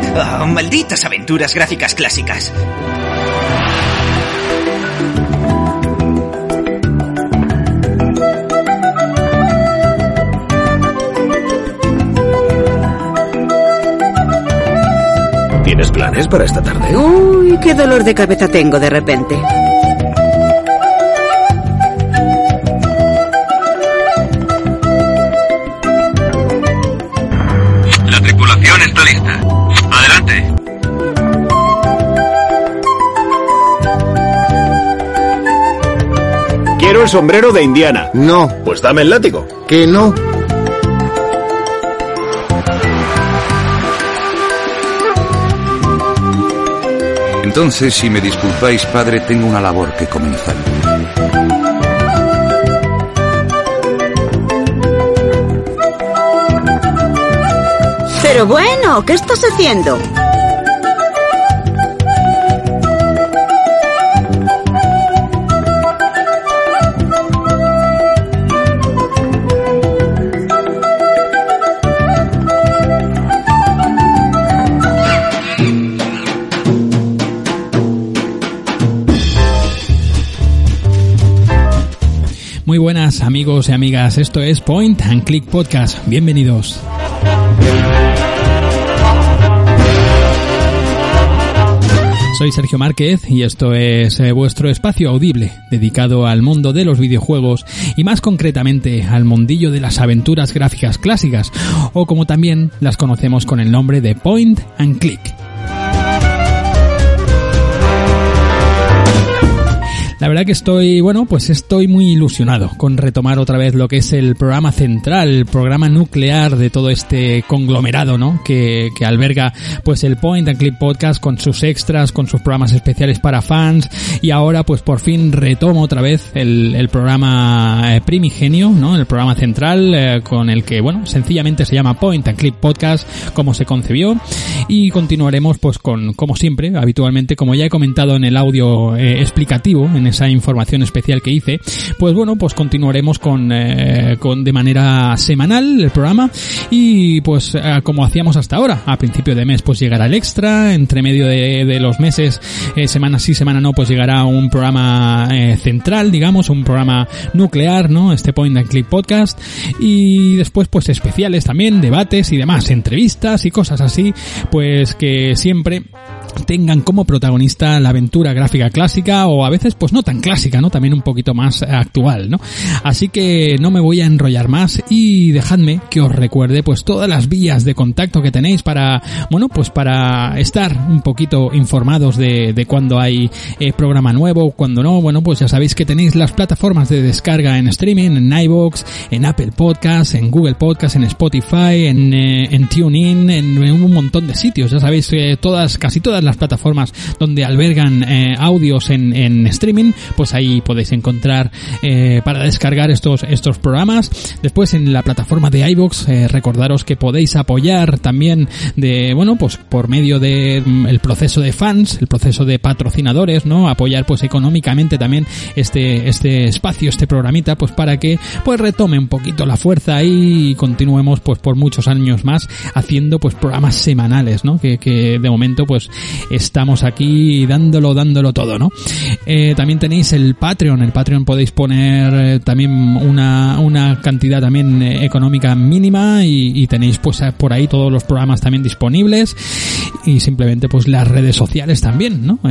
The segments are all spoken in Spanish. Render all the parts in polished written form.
Oh, malditas aventuras gráficas clásicas. ¿Tienes planes para esta tarde? Uy, qué dolor de cabeza tengo de repente. La tripulación está lista. Adelante. Quiero el sombrero de Indiana. No. Pues dame el látigo. Que no. Entonces, si me disculpáis, padre, tengo una labor que comenzar. Pero bueno, ¿qué estás haciendo? Muy buenas amigos y amigas, esto es Point and Click Podcast, bienvenidos. Soy Sergio Márquez y esto es vuestro espacio audible dedicado al mundo de los videojuegos y más concretamente al mundillo de las aventuras gráficas clásicas o como también las conocemos con el nombre de Point and Click. La verdad que estoy muy ilusionado con retomar otra vez lo que es el programa central, el programa nuclear de todo este conglomerado, ¿no? Que alberga pues el Point and Click Podcast con sus extras, con sus programas especiales para fans y ahora pues por fin retomo otra vez el programa primigenio, ¿no? El programa central con el que, bueno, sencillamente se llama Point and Click Podcast como se concebió y continuaremos pues con, como siempre, habitualmente, como ya he comentado en el audio explicativo, en esa información especial que hice, pues bueno, pues continuaremos con de manera semanal el programa y pues como hacíamos hasta ahora, a principio de mes pues llegará el extra, entre medio de los meses, semana sí, semana no, pues llegará un programa central, digamos, un programa nuclear, ¿no? Este Point and Click Podcast y después pues especiales también, debates y demás, entrevistas y cosas así, pues que siempre tengan como protagonista la aventura gráfica clásica o a veces pues no tan clásica, ¿no? También un poquito más actual, ¿no? Así que no me voy a enrollar más y dejadme que os recuerde pues todas las vías de contacto que tenéis para, bueno, pues para estar un poquito informados de cuando hay programa nuevo, cuando no, bueno, pues ya sabéis que tenéis las plataformas de descarga en streaming, en iVoox, en Apple Podcasts, en Google Podcasts, en Spotify, en TuneIn, en un montón de sitios, ya sabéis casi todas las plataformas donde albergan audios en streaming, pues ahí podéis encontrar para descargar estos programas. Después en la plataforma de iVoox, recordaros que podéis apoyar también pues por medio de el proceso de fans, el proceso de patrocinadores, ¿no? Apoyar pues económicamente también este espacio, este programita, pues para que pues retome un poquito la fuerza y continuemos pues por muchos años más haciendo pues programas semanales, ¿no? Que de momento pues estamos aquí dándolo todo, ¿no? También tenéis el Patreon. El Patreon podéis poner también una cantidad también económica mínima y tenéis pues por ahí todos los programas también disponibles y simplemente pues las redes sociales también, ¿no?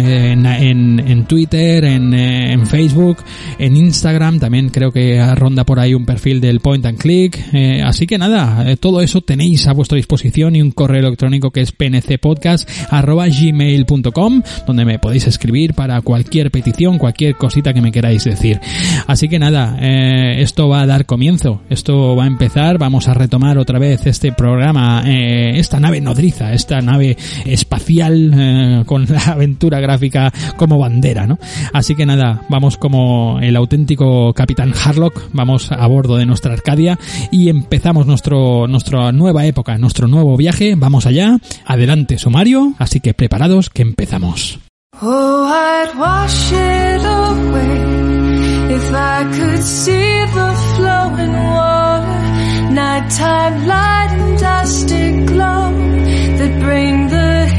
En Twitter, en Facebook, en Instagram también creo que ronda por ahí un perfil del Point and Click, así que nada, todo eso tenéis a vuestra disposición y un correo electrónico que es pncpodcast@gmail.com donde me podéis escribir para cualquier petición, cualquier cosita que me queráis decir. Así que nada, esto va a dar comienzo, esto va a empezar, vamos a retomar otra vez este programa, esta nave nodriza, esta nave espacial con la aventura gráfica como bandera, ¿no? Así que nada, vamos como el auténtico Capitán Harlock, vamos a bordo de nuestra Arcadia y empezamos nuestra nueva época, nuestro nuevo viaje, vamos allá, adelante sumario, así que preparados que empezamos. Oh, I'd wash it away if I could see the flowing water, nighttime light and dusty glow that bring the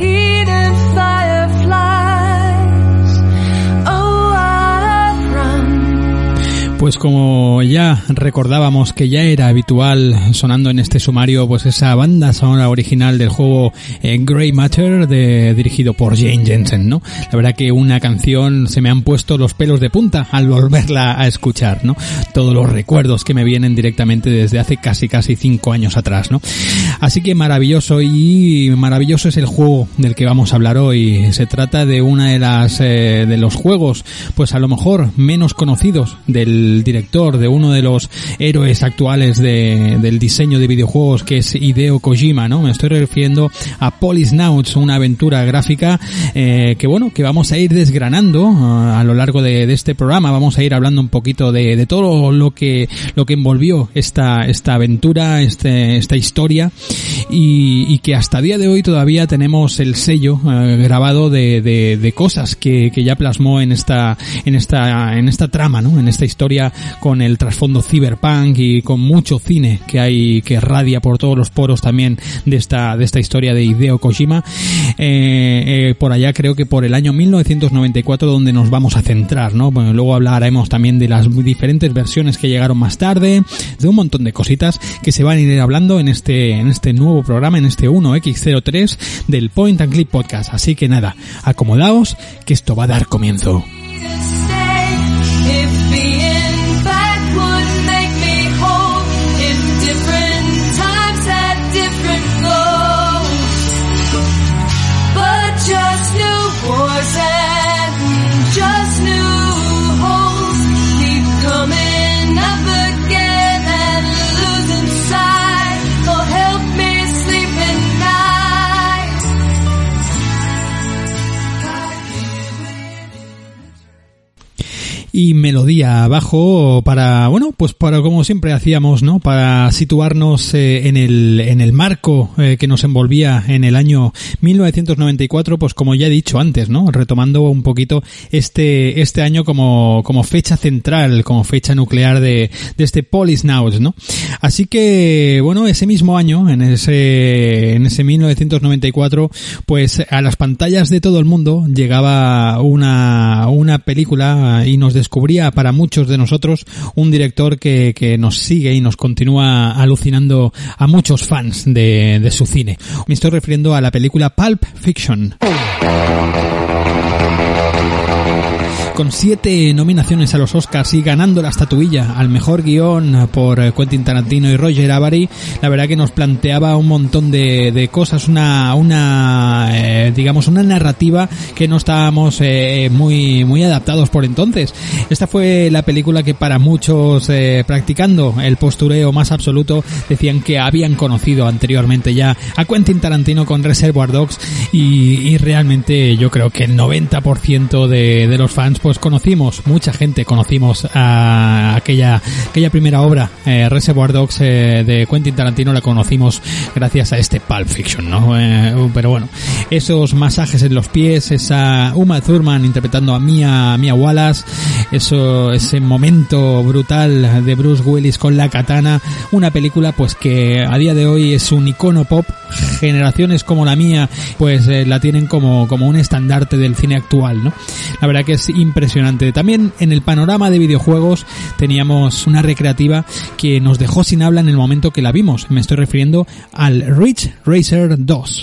como ya recordábamos que ya era habitual sonando en este sumario, pues esa banda sonora original del juego Grey Matter dirigido por Jane Jensen, ¿no? La verdad que una canción se me han puesto los pelos de punta al volverla a escuchar, ¿no? Todos los recuerdos que me vienen directamente desde hace casi 5 años atrás, ¿no? Así que maravilloso, y maravilloso es el juego del que vamos a hablar hoy. Se trata de una de los juegos, pues a lo mejor menos conocidos del director, de uno de los héroes actuales del diseño de videojuegos, que es Hideo Kojima, ¿no? Me estoy refiriendo a Policenauts, una aventura gráfica que vamos a ir desgranando a lo largo de este programa. Vamos a ir hablando un poquito de todo lo que envolvió esta aventura, esta historia, y que hasta día de hoy todavía tenemos el sello grabado de cosas que ya plasmó en esta trama, ¿no? En esta historia, con el trasfondo cyberpunk y con mucho cine que radia por todos los poros también de esta historia de Hideo Kojima. Por allá creo que por el año 1994 donde nos vamos a centrar, ¿no? Bueno, luego hablaremos también de las diferentes versiones que llegaron más tarde, de un montón de cositas que se van a ir hablando en este nuevo programa, en este 1X03 del Point and Click Podcast. Así que nada, acomodaos que esto va a dar comienzo. Y melodía abajo para como siempre hacíamos, ¿no? Para situarnos en el marco que nos envolvía en el año 1994, pues como ya he dicho antes, ¿no? Retomando un poquito este año como fecha central, como fecha nuclear de este Policenauts, ¿no? Así que, bueno, ese mismo año, en ese 1994, pues a las pantallas de todo el mundo llegaba una película y nos descubría para muchos de nosotros un director que nos sigue y nos continúa alucinando a muchos fans de su cine. Me estoy refiriendo a la película Pulp Fiction. Con 7 nominaciones a los Oscars y ganando la estatuilla al mejor guión por Quentin Tarantino y Roger Avary, la verdad que nos planteaba un montón de cosas, una narrativa que no estábamos muy adaptados por entonces. Esta fue la película que para muchos, practicando el postureo más absoluto, decían que habían conocido anteriormente ya a Quentin Tarantino con Reservoir Dogs, y realmente yo creo que el 90% de los fans pues conocimos a aquella primera obra, Reservoir Dogs, de Quentin Tarantino, la conocimos gracias a este Pulp Fiction, ¿no? Pero bueno, esos masajes en los pies, esa Uma Thurman interpretando a Mia Wallace, ese momento brutal de Bruce Willis con la katana, una película pues que a día de hoy es un icono pop. Generaciones como la mía pues la tienen como un estandarte del cine actual, ¿no? La verdad que es impresionante. También en el panorama de videojuegos teníamos una recreativa que nos dejó sin habla en el momento que la vimos. Me estoy refiriendo al Ridge Racer 2.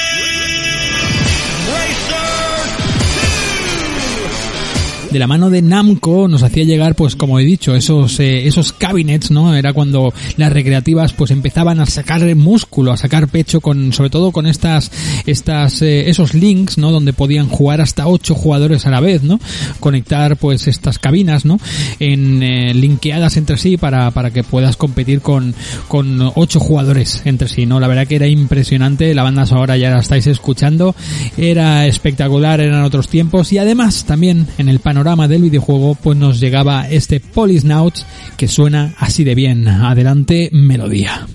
De la mano de Namco nos hacía llegar, pues como he dicho, esos cabinets, ¿no? Era cuando las recreativas pues empezaban a sacar músculo, a sacar pecho, sobre todo con esos links, ¿no? Donde podían jugar hasta 8 jugadores a la vez, ¿no? Conectar pues estas cabinas, ¿no? Linkeadas entre sí para que puedas competir con 8 jugadores entre sí, ¿no? La verdad que era impresionante. La banda sonora ya la estáis escuchando. Era espectacular, eran otros tiempos, y además también en el panorama del videojuego pues nos llegaba este Policenauts que suena así de bien. Adelante, melodía.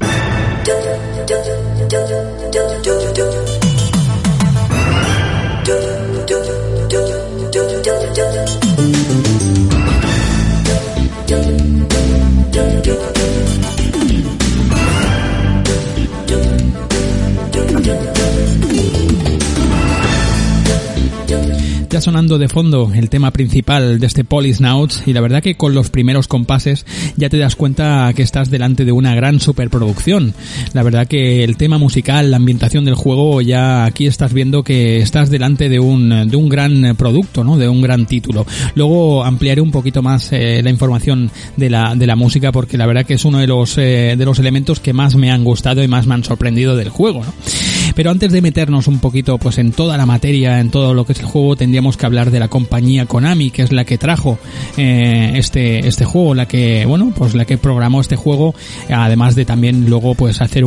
Ya sonando de fondo el tema principal de este Policenauts, y la verdad que con los primeros compases ya te das cuenta que estás delante de una gran superproducción. La verdad que el tema musical, la ambientación del juego, ya aquí estás viendo que estás delante de un gran producto, ¿no? De un gran título. Luego ampliaré un poquito más la información de la música, porque la verdad que es uno de los elementos que más me han gustado y más me han sorprendido del juego, ¿no? Pero antes de meternos un poquito pues en toda la materia, en todo lo que es el juego, tendríamos que hablar de la compañía Konami, que es la que trajo este juego, la que programó este juego, además de también luego pues hacer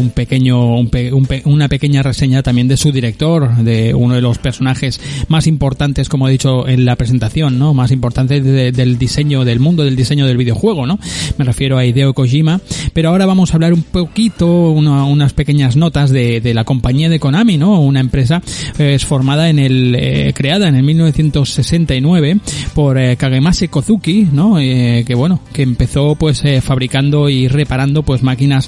una pequeña reseña también de su director, de uno de los personajes más importantes, como he dicho en la presentación, ¿no? Más importantes del diseño, del mundo del diseño del videojuego, ¿no? Me refiero a Hideo Kojima. Pero ahora vamos a hablar un poquito, unas pequeñas notas de la compañía de Konami, ¿no? Una empresa formada creada en el 1969 por Kagemasa Kozuki, ¿no? Que empezó pues fabricando y reparando pues máquinas,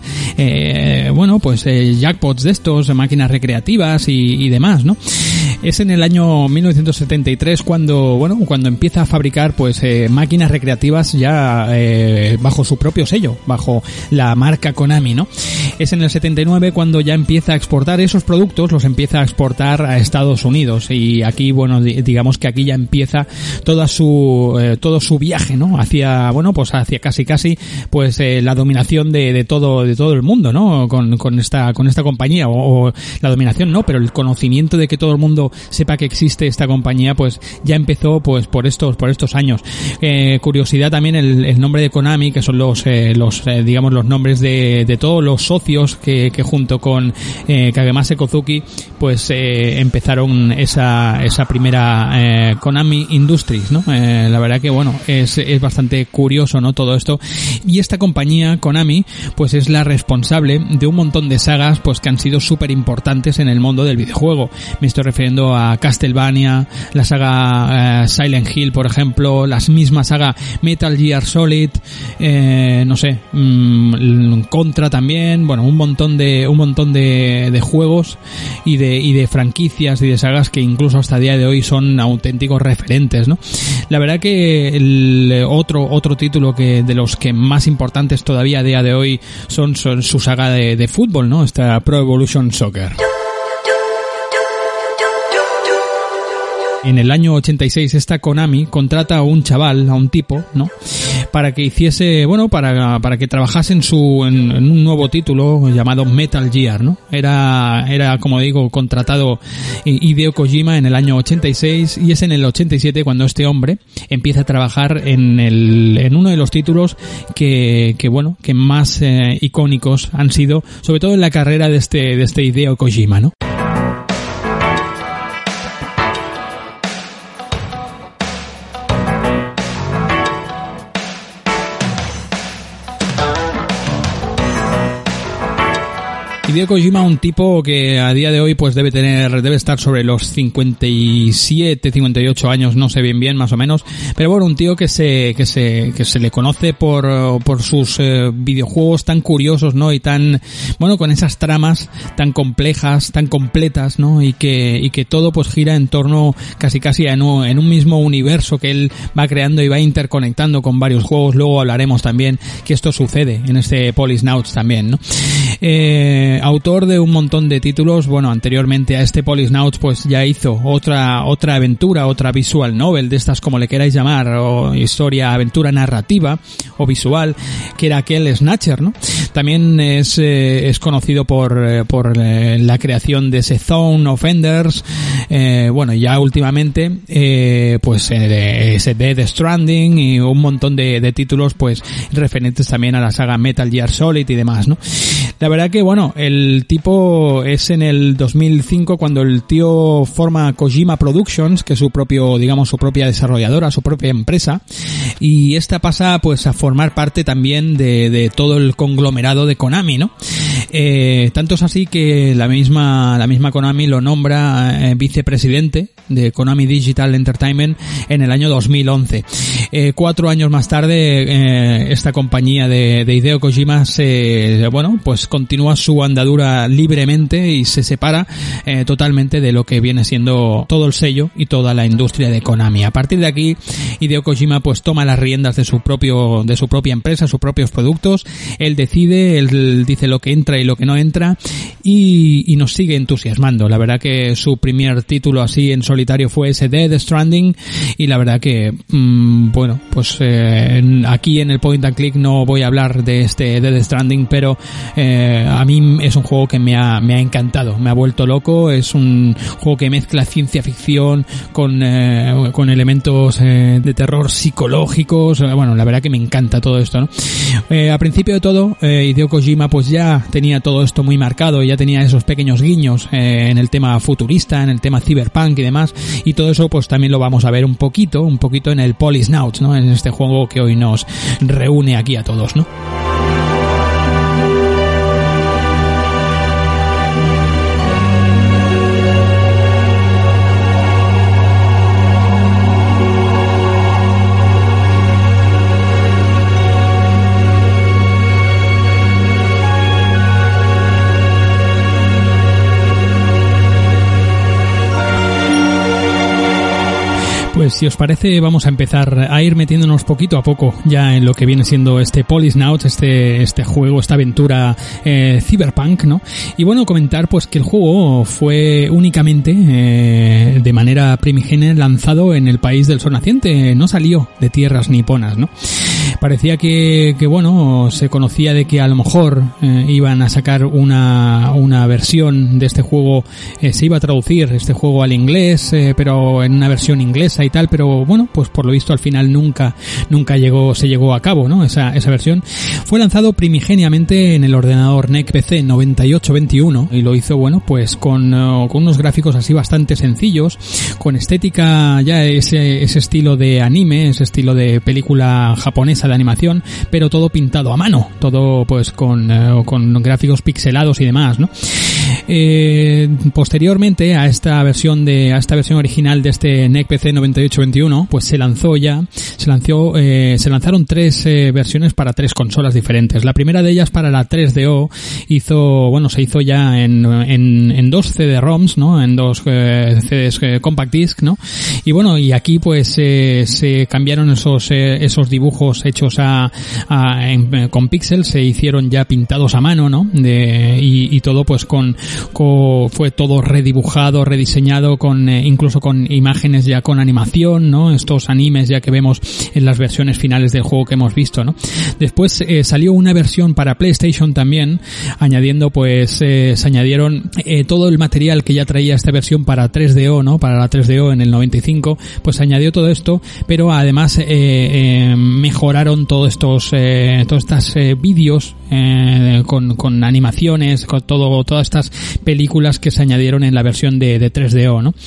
jackpots de estos, máquinas recreativas y demás, ¿no? Es en el año 1973 cuando empieza a fabricar pues máquinas recreativas ya bajo su propio sello, bajo la marca Konami, ¿no? Es en el 79 cuando ya empieza a exportar esos productos, los empieza a exportar a Estados Unidos, y aquí digamos que aquí ya empieza todo su viaje, ¿no? Hacia casi pues la dominación de todo el mundo, ¿no? Con esta compañía, o la dominación no, pero el conocimiento de que todo el mundo sepa que existe esta compañía pues ya empezó pues por estos años. Curiosidad también el nombre de Konami, que son los nombres de todos los socios que junto con Kagemasa Kozuki pues empezaron esa primera Konami Industries, ¿no? La verdad que es bastante curioso, ¿no? Todo esto. Y esta compañía Konami pues es la responsable de un montón de sagas pues que han sido súper importantes en el mundo del videojuego. Me estoy refiriendo a Castlevania, la saga Silent Hill, por ejemplo, la misma saga Metal Gear Solid, Contra también, un montón de juegos y de franquicias y de sagas que incluso hasta el día de hoy son auténticos referentes, ¿no? La verdad que el otro título que de los que más importantes todavía a día de hoy son su saga de fútbol, ¿no? Esta Pro Evolution Soccer. En el año 86 esta Konami contrata a un chaval, a un tipo, ¿no? Para que hiciese, para que trabajase en un nuevo título llamado Metal Gear, ¿no? Era como digo, contratado Hideo Kojima en el año 86, y es en el 87 cuando este hombre empieza a trabajar en uno de los títulos que más icónicos han sido, sobre todo en la carrera de este Hideo Kojima, ¿no? Hideo Kojima, un tipo que a día de hoy pues debe estar sobre los 57, 58 años, no sé bien más o menos, pero un tío que se le conoce por sus videojuegos tan curiosos, ¿no? Y tan con esas tramas tan complejas, tan completas, ¿no? Y que todo pues gira en torno casi en un mismo universo que él va creando y va interconectando con varios juegos. Luego hablaremos también que esto sucede en este Policenauts también, ¿no? Autor de un montón de títulos, anteriormente a este Policenauts pues ya hizo otra aventura, otra visual novel, de estas como le queráis llamar, o historia, aventura narrativa o visual, que era aquel Snatcher, ¿no? También es conocido por la creación de ese Zone of Enders, ya últimamente ese Death Stranding y un montón de títulos pues referentes también a la saga Metal Gear Solid y demás, ¿no? La verdad que el tipo es en el 2005 cuando el tío forma Kojima Productions, que es su propia desarrolladora, su propia empresa, y esta pasa pues a formar parte también de todo el conglomerado de Konami, ¿no? Tanto es así que la misma Konami lo nombra vicepresidente de Konami Digital Entertainment en el año 2011. 4 años más tarde esta compañía de Hideo Kojima continúa su andadura andadura libremente y se separa totalmente de lo que viene siendo todo el sello y toda la industria de Konami. A partir de aquí, Hideo Kojima pues toma las riendas de su propia empresa, sus propios productos. Él decide, él dice lo que entra y lo que no entra, y nos sigue entusiasmando. La verdad que su primer título así en solitario fue ese Death Stranding, y la verdad que bueno, pues aquí en el Point and Click no voy a hablar de este Death Stranding, pero a mí es un juego que me ha encantado, me ha vuelto loco. Es un juego que mezcla ciencia ficción con elementos de terror psicológicos. Bueno, la verdad que me encanta todo esto, ¿no? A principio de todo, Hideo Kojima pues ya tenía todo esto muy marcado, ya tenía esos pequeños guiños en el tema futurista, en el tema cyberpunk y demás, y todo eso pues también lo vamos a ver un poquito en el Policenauts, ¿no? En este juego que hoy nos reúne aquí a todos, ¿no? Pues si os parece, vamos a empezar a ir metiéndonos poquito a poco ya en lo que viene siendo este Policenauts, este juego, esta aventura cyberpunk, ¿no? Y bueno, comentar pues que el juego fue únicamente de manera primigenia lanzado en el país del sol naciente, no salió de tierras niponas, ¿no? Parecía que bueno, se conocía de que a lo mejor iban a sacar una versión de este juego, se iba a traducir este juego al inglés, pero en una versión inglesa y tal, pero bueno, pues por lo visto al final nunca se llegó a cabo, ¿no? Esa versión fue lanzado primigeniamente en el ordenador NEC PC 9821 y lo hizo, bueno, pues con unos gráficos así bastante sencillos, con estética ya ese estilo de anime, ese estilo de película japonesa de animación, pero todo pintado a mano, todo pues con gráficos pixelados y demás, ¿no? Posteriormente a esta versión original de este NEC PC 9821, pues se lanzaron tres versiones para tres consolas diferentes. La primera de ellas, para la 3DO, se hizo ya en dos CD-ROMs, ¿no? En dos CDs Compact Disc, ¿no? Y bueno, y aquí pues se cambiaron esos dibujos hechos con píxeles, se hicieron ya pintados a mano, ¿no? Y todo pues fue todo redibujado, rediseñado, incluso con imágenes ya con animación, ¿no? Estos animes ya que vemos en las versiones finales del juego que hemos visto, ¿no? Después salió una versión para PlayStation también, añadiendo pues se añadieron todo el material que ya traía esta versión para 3DO, ¿no? Para la 3DO en el 95, pues se añadió todo esto, pero además mejoraron todos estos vídeos con animaciones, con todas estas películas que se añadieron en la versión de 3DO, ¿no?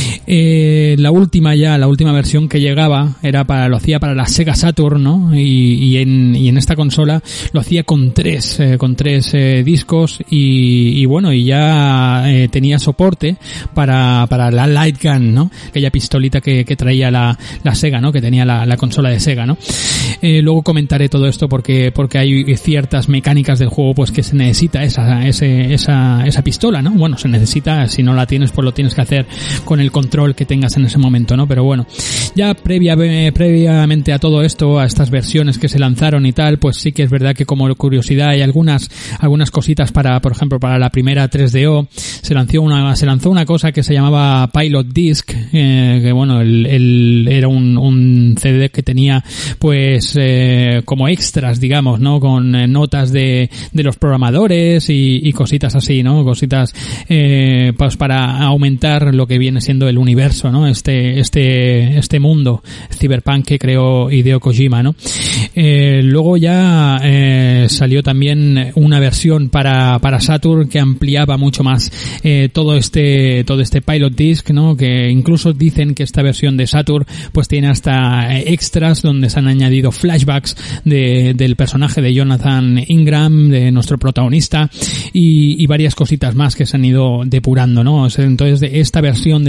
La última versión que llegaba lo hacía para la Sega Saturn, ¿no? Y en esta consola lo hacía con tres discos y bueno, y ya tenía soporte para la Light Gun, ¿no? Aquella pistolita que traía la Sega, ¿no? Que tenía la consola de Sega, ¿no? Luego comentaré todo esto porque hay ciertas mecánicas del juego pues que se necesita esa pistola, ¿no? Bueno, se necesita, si no la tienes pues lo tienes que hacer con el control que tengas en ese momento, ¿no? Pero bueno, ya previamente a todo esto, a estas versiones que se lanzaron y tal, pues sí que es verdad que como curiosidad hay algunas cositas por ejemplo, para la primera 3DO se lanzó una cosa que se llamaba Pilot Disc, que bueno, era un CD que tenía pues como extras, digamos, ¿no? Con notas de los programadores y cositas así, ¿no? Cositas pues para aumentar lo que viene siendo el universo, ¿no? Este mundo cyberpunk que creó Hideo Kojima, ¿no? Luego ya salió también una versión para Saturn que ampliaba mucho más todo este Pilot Disc, ¿no? Que incluso dicen que esta versión de Saturn pues tiene hasta extras donde se han añadido flashbacks del personaje de Jonathan Ingram, de nuestro protagonista, y varias cositas más que se han ido depurando, ¿no? Entonces de esta versión de la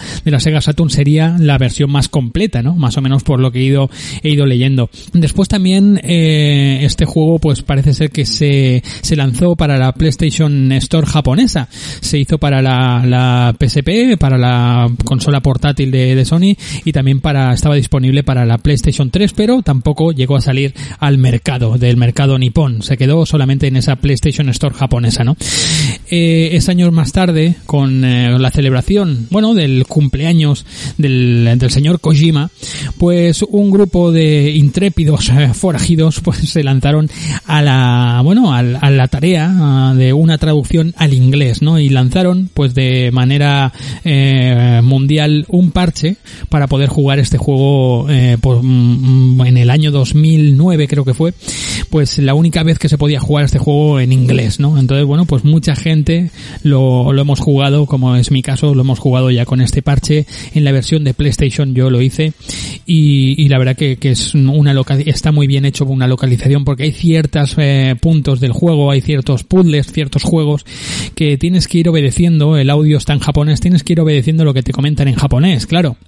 la Sega Saturn sería la versión más completa, ¿no? Más o menos por lo que he ido leyendo. Después también este juego pues parece ser que se lanzó para la PlayStation Store japonesa. Se hizo para la PSP, para la consola portátil de Sony, y también estaba disponible para la PlayStation 3, pero tampoco llegó a salir al del mercado nipón. Se quedó solamente en esa PlayStation Store japonesa, ¿no? Es años más tarde, con la celebración, del cumpleaños del señor Kojima, pues un grupo de intrépidos forajidos pues se lanzaron a la tarea de una traducción al inglés, ¿no? Y lanzaron pues de manera mundial un parche para poder jugar este juego en el año 2009, creo que fue, pues la única vez que se podía jugar este juego en inglés, ¿no? Entonces, pues mucha gente lo hemos jugado, como es mi caso, lo hemos jugado ya con este parche en la versión de PlayStation. Yo lo hice y la verdad que es está muy bien hecho una localización, porque hay ciertos puntos del juego, hay ciertos puzzles, ciertos juegos que tienes que ir obedeciendo. El audio está en japonés, tienes que ir obedeciendo lo que te comentan en japonés, claro.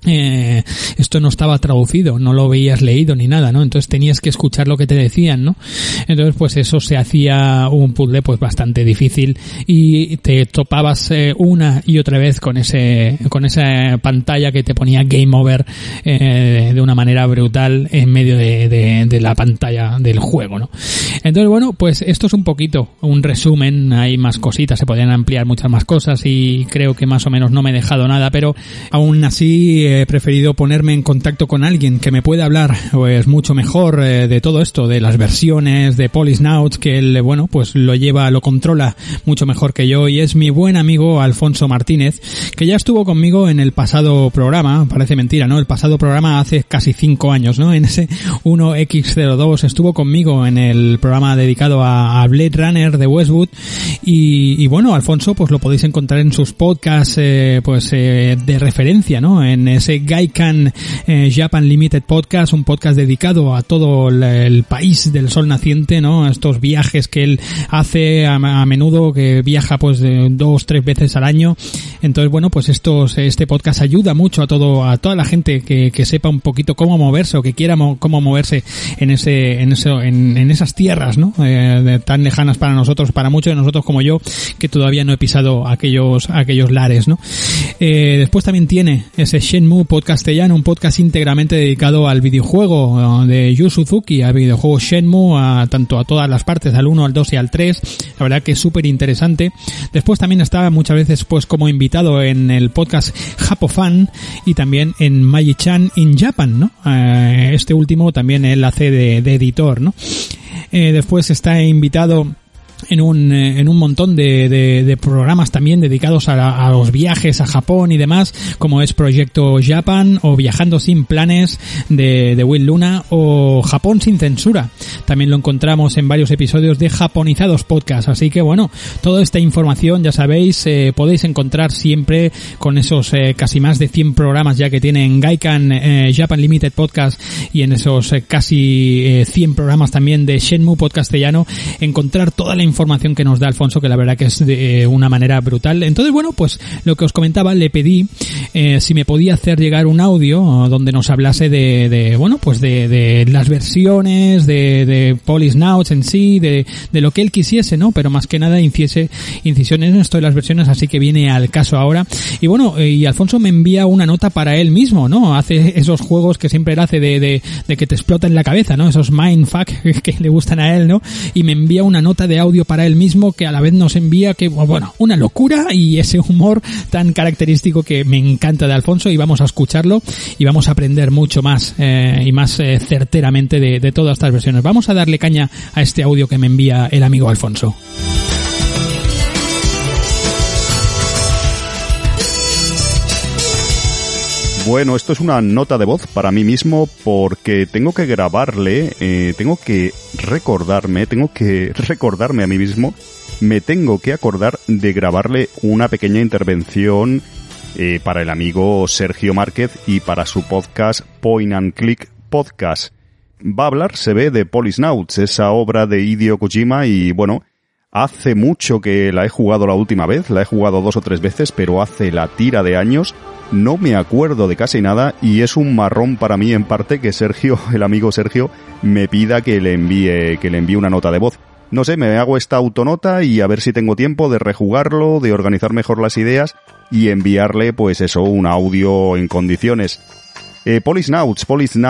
Esto no estaba traducido, no lo veías leído ni nada, ¿no? Entonces tenías que escuchar lo que te decían, ¿no? Entonces pues eso se hacía un puzzle pues bastante difícil, y te topabas una y otra vez con esa pantalla que te ponía Game Over de una manera brutal en medio de la pantalla del juego, ¿no? Entonces pues esto es un poquito un resumen. Hay más cositas, se podrían ampliar muchas más cosas y creo que más o menos no me he dejado nada, pero aún así he preferido ponerme en contacto con alguien que me pueda hablar pues mucho mejor de todo esto, de las versiones de Polisnauts, que él pues lo controla mucho mejor que yo, y es mi buen amigo Alfonso Martínez, que ya estuvo conmigo en el pasado programa. Parece mentira, ¿no? El pasado programa hace casi 5 años, ¿no? En ese 1X02 estuvo conmigo en el programa dedicado a Blade Runner de Westwood, y Alfonso pues lo podéis encontrar en sus podcasts de referencia, ¿no? En ese Gaikan Japan Limited Podcast, un podcast dedicado a todo el país del sol naciente, ¿no? Estos viajes que él hace a menudo, que viaja pues de 2-3 veces al año. Entonces pues este podcast ayuda mucho a toda la gente que sepa un poquito cómo moverse, o que quiera cómo moverse en esas tierras, ¿no? Tan lejanas para nosotros, para muchos de nosotros como yo, que todavía no he pisado aquellos lares, ¿no? Después también tiene ese Shenmue Podcastellano, un podcast íntegramente dedicado al videojuego de Yu Suzuki, al videojuego Shenmue, tanto a todas las partes, al 1, al 2 y al 3. La verdad que es súper interesante. Después también está muchas veces pues como invitado en el podcast Japofan, y también en Magi-chan in Japan, ¿no? Este último también él hace de editor, ¿no? Después está invitado en un montón de programas también dedicados a los viajes a Japón y demás, como es Proyecto Japan, o Viajando sin planes de Will Luna, o Japón sin censura. También lo encontramos en varios episodios de Japonizados Podcast. Así que toda esta información, ya sabéis, podéis encontrar siempre con esos casi más de 100 programas ya que tiene en Gaikan Japan Limited Podcast, y en esos casi 100 programas también de Shenmue Podcastellano, encontrar toda la información que nos da Alfonso, que la verdad que es de una manera brutal. Entonces pues lo que os comentaba, le pedí si me podía hacer llegar un audio donde nos hablase de las versiones de Polisnauts en sí, de lo que él quisiese, ¿no? Pero más que nada hiciese incisiones en esto de las versiones, así que viene al caso ahora. Y Alfonso me envía una nota para él mismo, ¿no? Hace esos juegos que siempre él hace de que te explotan la cabeza, ¿no? Esos mindfuck que le gustan a él, ¿no? Y me envía una nota de audio para él mismo, que a la vez nos envía una locura, y ese humor tan característico que me encanta de Alfonso, y vamos a escucharlo y vamos a aprender mucho más y más certeramente de todas estas versiones. Vamos a darle caña a este audio que me envía el amigo Alfonso. Bueno, esto es una nota de voz para mí mismo, porque tengo que grabarle, tengo que recordarme a mí mismo, me tengo que acordar de grabarle una pequeña intervención para el amigo Sergio Márquez y para su podcast Point and Click Podcast. Va a hablar, se ve, de Polisnauts, esa obra de Hideo Kojima, y hace mucho que la he jugado la última vez, la he jugado 2 o 3 veces, pero hace la tira de años no me acuerdo de casi nada y es un marrón para mí en parte que Sergio, el amigo Sergio, me pida que le envíe una nota de voz. No sé, me hago esta autonota y a ver si tengo tiempo de rejugarlo, de organizar mejor las ideas y enviarle, pues eso, un audio en condiciones. Policenauts,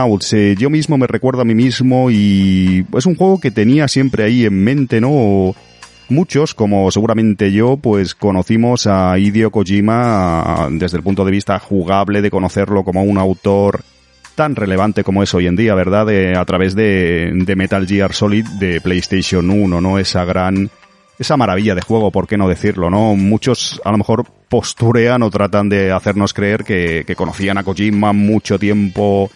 yo mismo me recuerdo a mí mismo y es un juego que tenía siempre ahí en mente, ¿no? Muchos, como seguramente yo, pues conocimos a Hideo Kojima desde el punto de vista jugable, de conocerlo como un autor tan relevante como es hoy en día, ¿verdad? A través de Metal Gear Solid de PlayStation 1, ¿no? Esa maravilla de juego, ¿por qué no decirlo, no? Muchos a lo mejor posturean o tratan de hacernos creer que conocían a Kojima mucho tiempo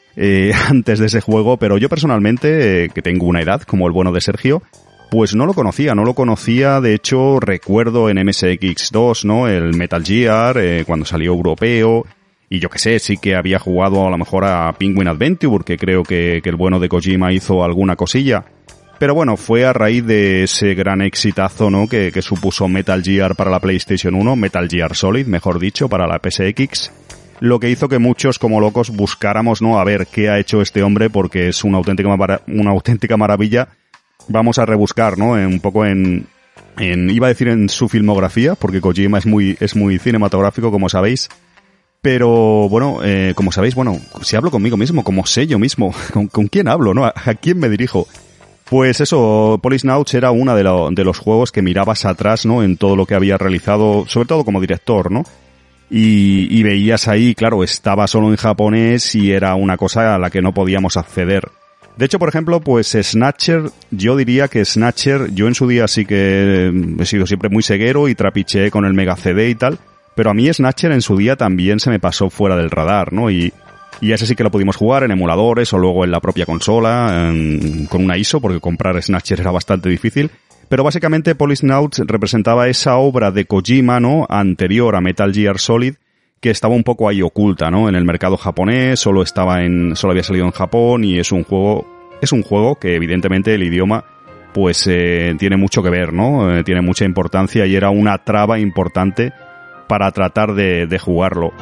antes de ese juego, pero yo personalmente, que tengo una edad como el bueno de Sergio, pues no lo conocía, de hecho recuerdo en MSX2, ¿no? El Metal Gear, cuando salió europeo, y yo que sé, sí que había jugado a lo mejor a Penguin Adventure, porque creo que el bueno de Kojima hizo alguna cosilla. Pero bueno, fue a raíz de ese gran exitazo, ¿no? Que supuso Metal Gear para la PlayStation 1, Metal Gear Solid, mejor dicho, para la PSX, lo que hizo que muchos como locos buscáramos, ¿no? A ver qué ha hecho este hombre, porque es una auténtica maravilla. Vamos a rebuscar, ¿no? Un poco iba a decir en su filmografía, porque Kojima es muy cinematográfico, como sabéis. Pero, bueno, como sabéis, bueno, si hablo conmigo mismo, como sé yo mismo, ¿con quién hablo, no? ¿A quién me dirijo? Pues eso, Policenauts era uno de los juegos que mirabas atrás, ¿no? En todo lo que había realizado, sobre todo como director, ¿no? Y veías ahí, claro, estaba solo en japonés y era una cosa a la que no podíamos acceder. De hecho, por ejemplo, pues Snatcher, yo diría que Snatcher, yo en su día sí que he sido siempre muy ceguero y trapicheé con el Mega CD y tal, pero a mí Snatcher en su día también se me pasó fuera del radar, ¿no? Y ese sí que lo pudimos jugar en emuladores o luego en la propia consola, con una ISO, porque comprar Snatcher era bastante difícil. Pero básicamente Policenauts representaba esa obra de Kojima, ¿no? Anterior a Metal Gear Solid, que estaba un poco ahí oculta, ¿no? En el mercado japonés, solo había salido en Japón y es un juego que evidentemente el idioma pues tiene mucho que ver, ¿no? Tiene mucha importancia y era una traba importante para tratar de jugarlo.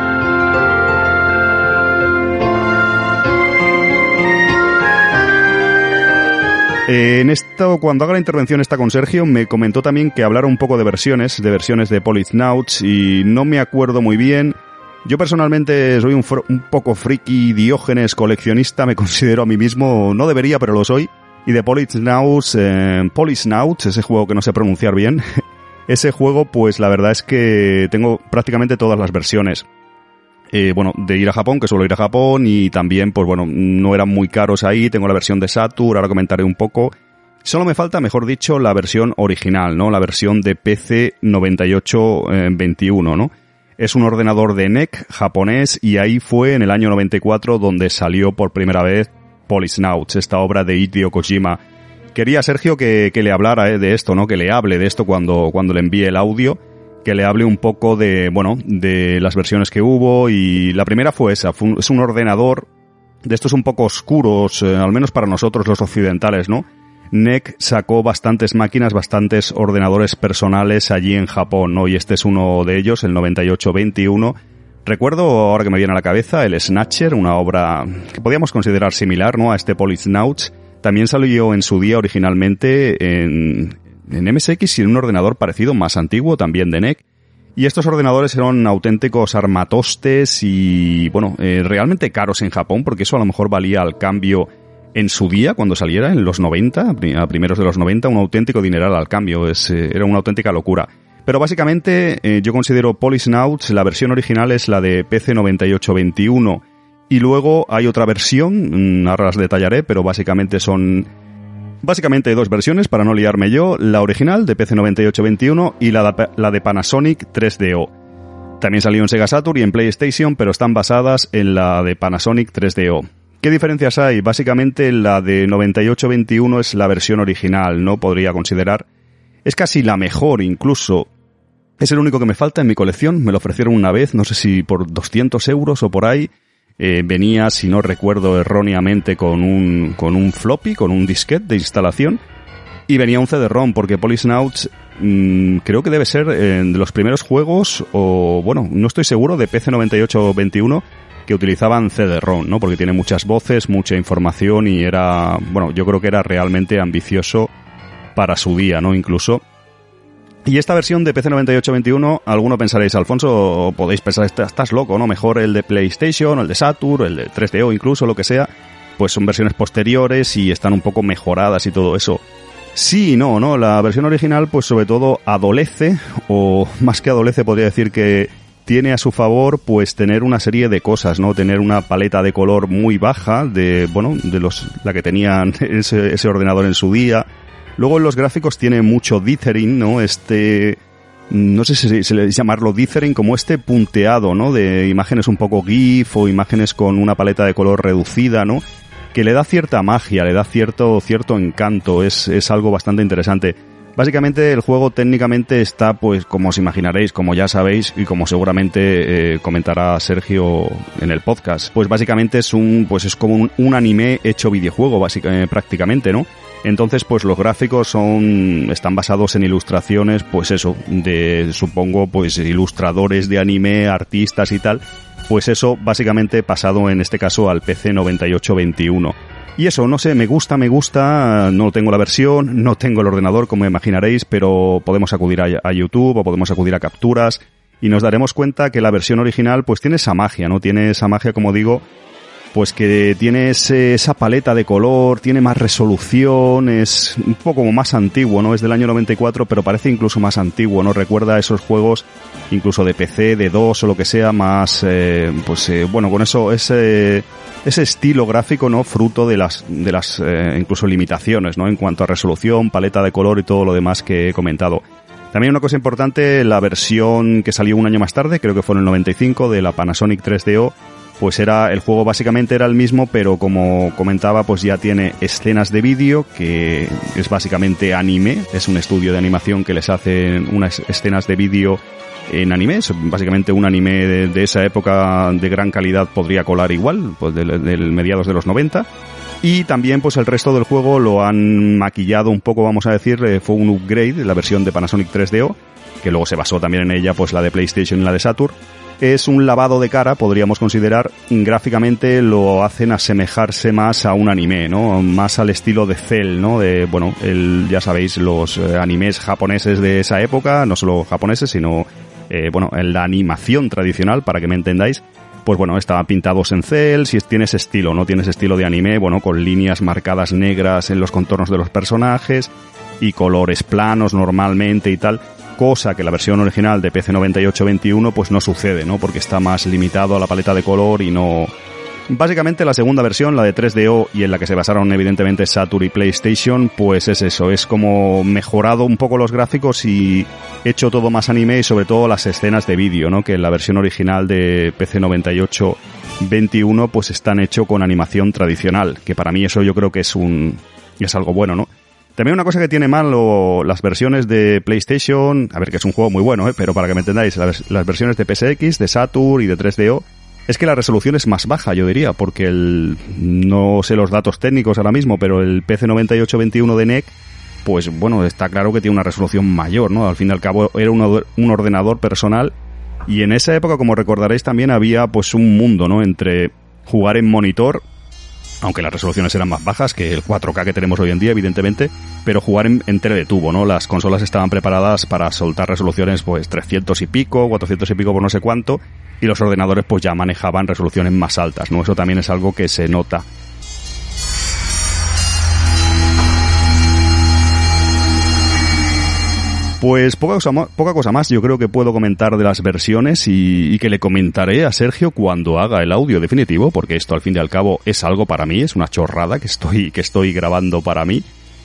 Cuando haga la intervención con Sergio, me comentó también que hablara un poco de versiones de Policenauts y no me acuerdo muy bien. Yo personalmente soy un poco friki, diógenes, coleccionista, me considero a mí mismo, no debería, pero lo soy. Y de Policenauts, ese juego que no sé pronunciar bien, ese juego pues la verdad es que tengo prácticamente todas las versiones. De ir a Japón, que suelo ir a Japón, y también, pues bueno, no eran muy caros ahí, tengo la versión de Saturn, ahora comentaré un poco. Solo me falta, mejor dicho, la versión original, ¿no? La versión de PC 9821, ¿no? Es un ordenador de NEC japonés y ahí fue en el año 94 donde salió por primera vez Policenauts, esta obra de Hideo Kojima. Quería, Sergio, que le hablara de esto, ¿no? Que le hable de esto cuando le envíe el audio. Que le hable un poco de las versiones que hubo, y la primera fue esa, es un ordenador de estos un poco oscuros, al menos para nosotros los occidentales, ¿no? NEC sacó bastantes máquinas, bastantes ordenadores personales allí en Japón, ¿no? Y este es uno de ellos, el 9821. Recuerdo, ahora que me viene a la cabeza, el Snatcher, una obra que podíamos considerar similar, ¿no? A este Policenauts. También salió en su día originalmente en MSX y en un ordenador parecido, más antiguo, también de NEC. Y estos ordenadores eran auténticos armatostes y, realmente caros en Japón, porque eso a lo mejor valía al cambio en su día, cuando saliera, en los 90, a primeros de los 90, un auténtico dineral al cambio. Era una auténtica locura. Pero básicamente yo considero Policenauts, la versión original es la de PC 9821. Y luego hay otra versión, ahora las detallaré, pero básicamente hay dos versiones, para no liarme yo, la original de PC 9821 y la de Panasonic 3DO. También salió en Sega Saturn y en PlayStation, pero están basadas en la de Panasonic 3DO. ¿Qué diferencias hay? Básicamente la de 9821 es la versión original, ¿no? Podría considerar. Es casi la mejor incluso. Es el único que me falta en mi colección, me lo ofrecieron una vez, no sé si por 200 euros o por ahí. Venía, si no recuerdo erróneamente, con un floppy, con un disquete de instalación. Y venía un CD-ROM, porque Policenauts creo que debe ser de los primeros juegos, o bueno, no estoy seguro, de PC 9821 que utilizaban CD-ROM, ¿no? Porque tiene muchas voces, mucha información y era, bueno, yo creo que era realmente ambicioso para su día, ¿no? Incluso. Y esta versión de PC 9821, alguno pensaréis, Alfonso, podéis pensar, estás loco, ¿no? Mejor el de PlayStation, el de Saturn, el de 3DO incluso, lo que sea, pues son versiones posteriores y están un poco mejoradas y todo eso. Sí y no, ¿no? La versión original, pues sobre todo adolece, o más que adolece podría decir que tiene a su favor, pues tener una serie de cosas, ¿no? Tener una paleta de color muy baja, de la que tenían ese ordenador en su día. Luego en los gráficos tiene mucho dithering, ¿no? No sé si se le llamarlo dithering, como punteado, ¿no? De imágenes un poco GIF o imágenes con una paleta de color reducida, ¿no? Que le da cierta magia, le da cierto encanto, es algo bastante interesante. Básicamente el juego técnicamente está, pues como os imaginaréis, como ya sabéis y como seguramente comentará Sergio en el podcast, pues básicamente es como un anime hecho videojuego, prácticamente, ¿no? Entonces, pues los gráficos están basados en ilustraciones, pues eso, supongo, pues ilustradores de anime, artistas y tal, pues eso básicamente pasado en este caso al PC 9821. Y eso, no sé, me gusta, no tengo la versión, no tengo el ordenador, como imaginaréis, pero podemos acudir a YouTube o podemos acudir a capturas y nos daremos cuenta que la versión original pues tiene esa magia, ¿no? Tiene esa magia, como digo, pues que tiene esa paleta de color, tiene más resolución, es un poco como más antiguo, ¿no? Es del año 94, pero parece incluso más antiguo, ¿no? Recuerda a esos juegos incluso de PC, de DOS o lo que sea, más, con eso, ese estilo gráfico, ¿no? Fruto de las incluso limitaciones, ¿no? En cuanto a resolución, paleta de color y todo lo demás que he comentado. También una cosa importante, la versión que salió un año más tarde, creo que fue en el 95, de la Panasonic 3DO, pues el juego básicamente era el mismo, pero como comentaba, pues ya tiene escenas de vídeo, que es básicamente anime, es un estudio de animación que les hace unas escenas de vídeo en anime, es básicamente un anime de esa época de gran calidad, podría colar igual, pues del mediados de los 90. Y también pues el resto del juego lo han maquillado un poco, vamos a decir, fue un upgrade de la versión de Panasonic 3DO, que luego se basó también en ella pues la de PlayStation y la de Saturn. Es un lavado de cara, podríamos considerar. Gráficamente lo hacen asemejarse más a un anime, ¿no? Más al estilo de Cell, ¿no? Ya sabéis, los animes japoneses de esa época, no solo japoneses, sino, en la animación tradicional, para que me entendáis. Pues bueno, estaban pintados en Cell, si tiene ese estilo, ¿no? Tiene ese estilo de anime, bueno, con líneas marcadas negras en los contornos de los personajes y colores planos normalmente y tal. Cosa que la versión original de PC 9821 pues no sucede, ¿no? Porque está más limitado a la paleta de color y no... Básicamente la segunda versión, la de 3DO, y en la que se basaron evidentemente Saturn y PlayStation, pues es eso, es como mejorado un poco los gráficos y hecho todo más anime y sobre todo las escenas de vídeo, ¿no? Que en la versión original de PC 9821 pues están hecho con animación tradicional, que para mí eso yo creo que es algo bueno, ¿no? También una cosa que tiene mal las versiones de PlayStation, a ver, que es un juego muy bueno, pero para que me entendáis, las versiones de PSX, de Saturn y de 3DO, es que la resolución es más baja, yo diría, porque no sé los datos técnicos ahora mismo, pero el PC 9821 de NEC, pues bueno, está claro que tiene una resolución mayor, ¿no? Al fin y al cabo era un ordenador personal, y en esa época, como recordaréis, también había pues un mundo, ¿no? Entre jugar en monitor, aunque las resoluciones eran más bajas que el 4K que tenemos hoy en día, evidentemente, pero jugar en tele de tubo, ¿no? Las consolas estaban preparadas para soltar resoluciones pues 300 y pico, 400 y pico por no sé cuánto, y los ordenadores pues ya manejaban resoluciones más altas, ¿no? Eso también es algo que se nota. Pues poca cosa más yo creo que puedo comentar de las versiones y que le comentaré a Sergio cuando haga el audio definitivo, porque esto al fin y al cabo es algo para mí, es una chorrada que estoy grabando para mí.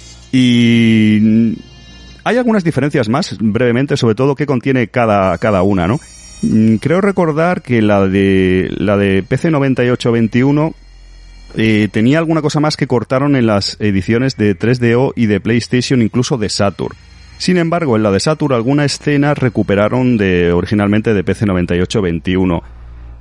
Y hay algunas diferencias más, brevemente, sobre todo qué contiene cada una, ¿no? Creo recordar que la de PC 9821 tenía alguna cosa más que cortaron en las ediciones de 3DO y de PlayStation, incluso de Saturn. Sin embargo, en la de Saturn alguna escena recuperaron originalmente de PC 9821.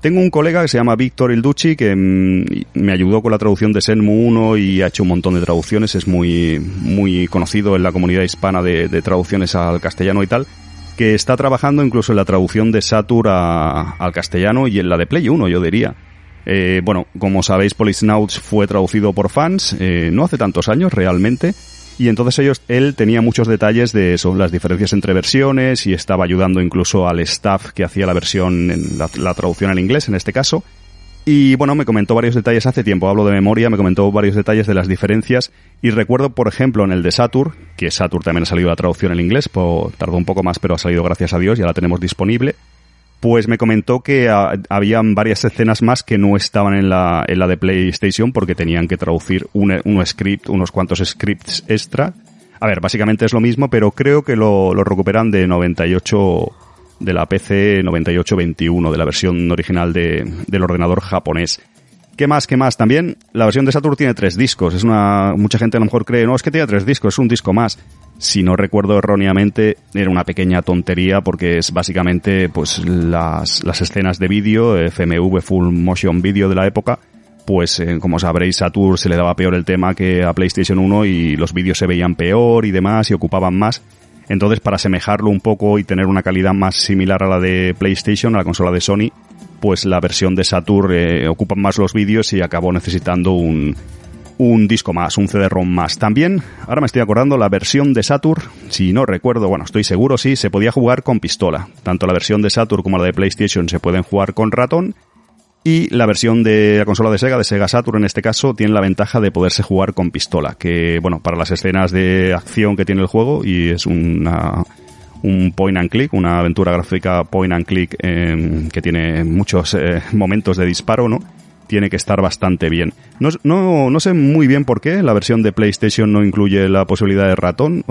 Tengo un colega que se llama Víctor Ilducci que me ayudó con la traducción de Shenmue 1 y ha hecho un montón de traducciones. Es muy, muy conocido en la comunidad hispana de traducciones al castellano y tal, que está trabajando incluso en la traducción de Saturn al castellano y en la de Play 1, yo diría. Bueno, como sabéis, Policenauts fue traducido por fans, no hace tantos años realmente, y entonces él tenía muchos detalles de eso, las diferencias entre versiones, y estaba ayudando incluso al staff que hacía la versión, la traducción al inglés en este caso. Y bueno, me comentó varios detalles hace tiempo, hablo de memoria, me comentó varios detalles de las diferencias, y recuerdo, por ejemplo, en el de Saturn, que Saturn también ha salido la traducción en inglés, tardó un poco más, pero ha salido gracias a Dios, ya la tenemos disponible. Pues me comentó que habían varias escenas más que no estaban en la de PlayStation porque tenían que traducir unos cuantos scripts extra. A ver, básicamente es lo mismo, pero creo que lo recuperan de 98, de la PC 9821, de la versión original del ordenador japonés. ¿Qué más? También la versión de Saturn tiene 3 discos. Mucha gente a lo mejor cree, no, es que tiene 3 discos, es un disco más. Si no recuerdo erróneamente, era una pequeña tontería porque es básicamente pues las escenas de vídeo, FMV, Full Motion Video de la época, pues como sabréis, Saturn se le daba peor el tema que a PlayStation 1 y los vídeos se veían peor y demás y ocupaban más. Entonces, para asemejarlo un poco y tener una calidad más similar a la de PlayStation, a la consola de Sony, pues la versión de Saturn ocupa más los vídeos y acabó necesitando un disco más, un CD-ROM más. También, ahora me estoy acordando, la versión de Saturn, si no recuerdo, bueno, estoy seguro, sí, se podía jugar con pistola. Tanto la versión de Saturn como la de PlayStation se pueden jugar con ratón, y la versión de la consola de Sega Saturn en este caso, tiene la ventaja de poderse jugar con pistola, que, bueno, para las escenas de acción que tiene el juego, y es un point and click, una aventura gráfica point and click que tiene muchos momentos de disparo, ¿no? Tiene que estar bastante bien. No sé muy bien por qué la versión de PlayStation no incluye la posibilidad de ratón,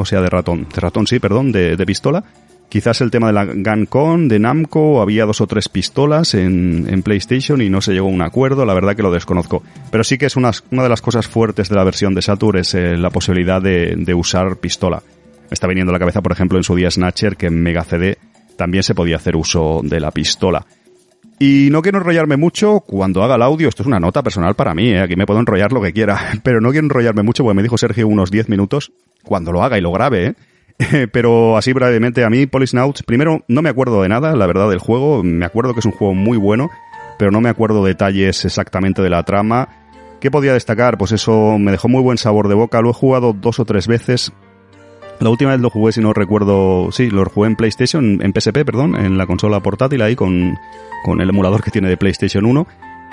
de pistola. Quizás el tema de la GunCon, de Namco, había 2 o 3 pistolas en PlayStation y no se llegó a un acuerdo, la verdad que lo desconozco. Pero sí que es una de las cosas fuertes de la versión de Saturn, es la posibilidad de usar pistola. Me está viniendo a la cabeza, por ejemplo, en su día Snatcher, que en Mega CD también se podía hacer uso de la pistola. Y no quiero enrollarme mucho cuando haga el audio, esto es una nota personal para mí, aquí me puedo enrollar lo que quiera, pero no quiero enrollarme mucho porque me dijo Sergio unos 10 minutos cuando lo haga y lo grabe, pero así brevemente, a mí Policenauts, primero no me acuerdo de nada, la verdad, del juego, me acuerdo que es un juego muy bueno, pero no me acuerdo detalles exactamente de la trama. ¿Qué podía destacar? Pues eso me dejó muy buen sabor de boca, lo he jugado 2 o 3 veces. La última vez lo jugué, si no recuerdo, sí, lo jugué en PlayStation, en PSP, perdón, en la consola portátil ahí con el emulador que tiene de PlayStation 1.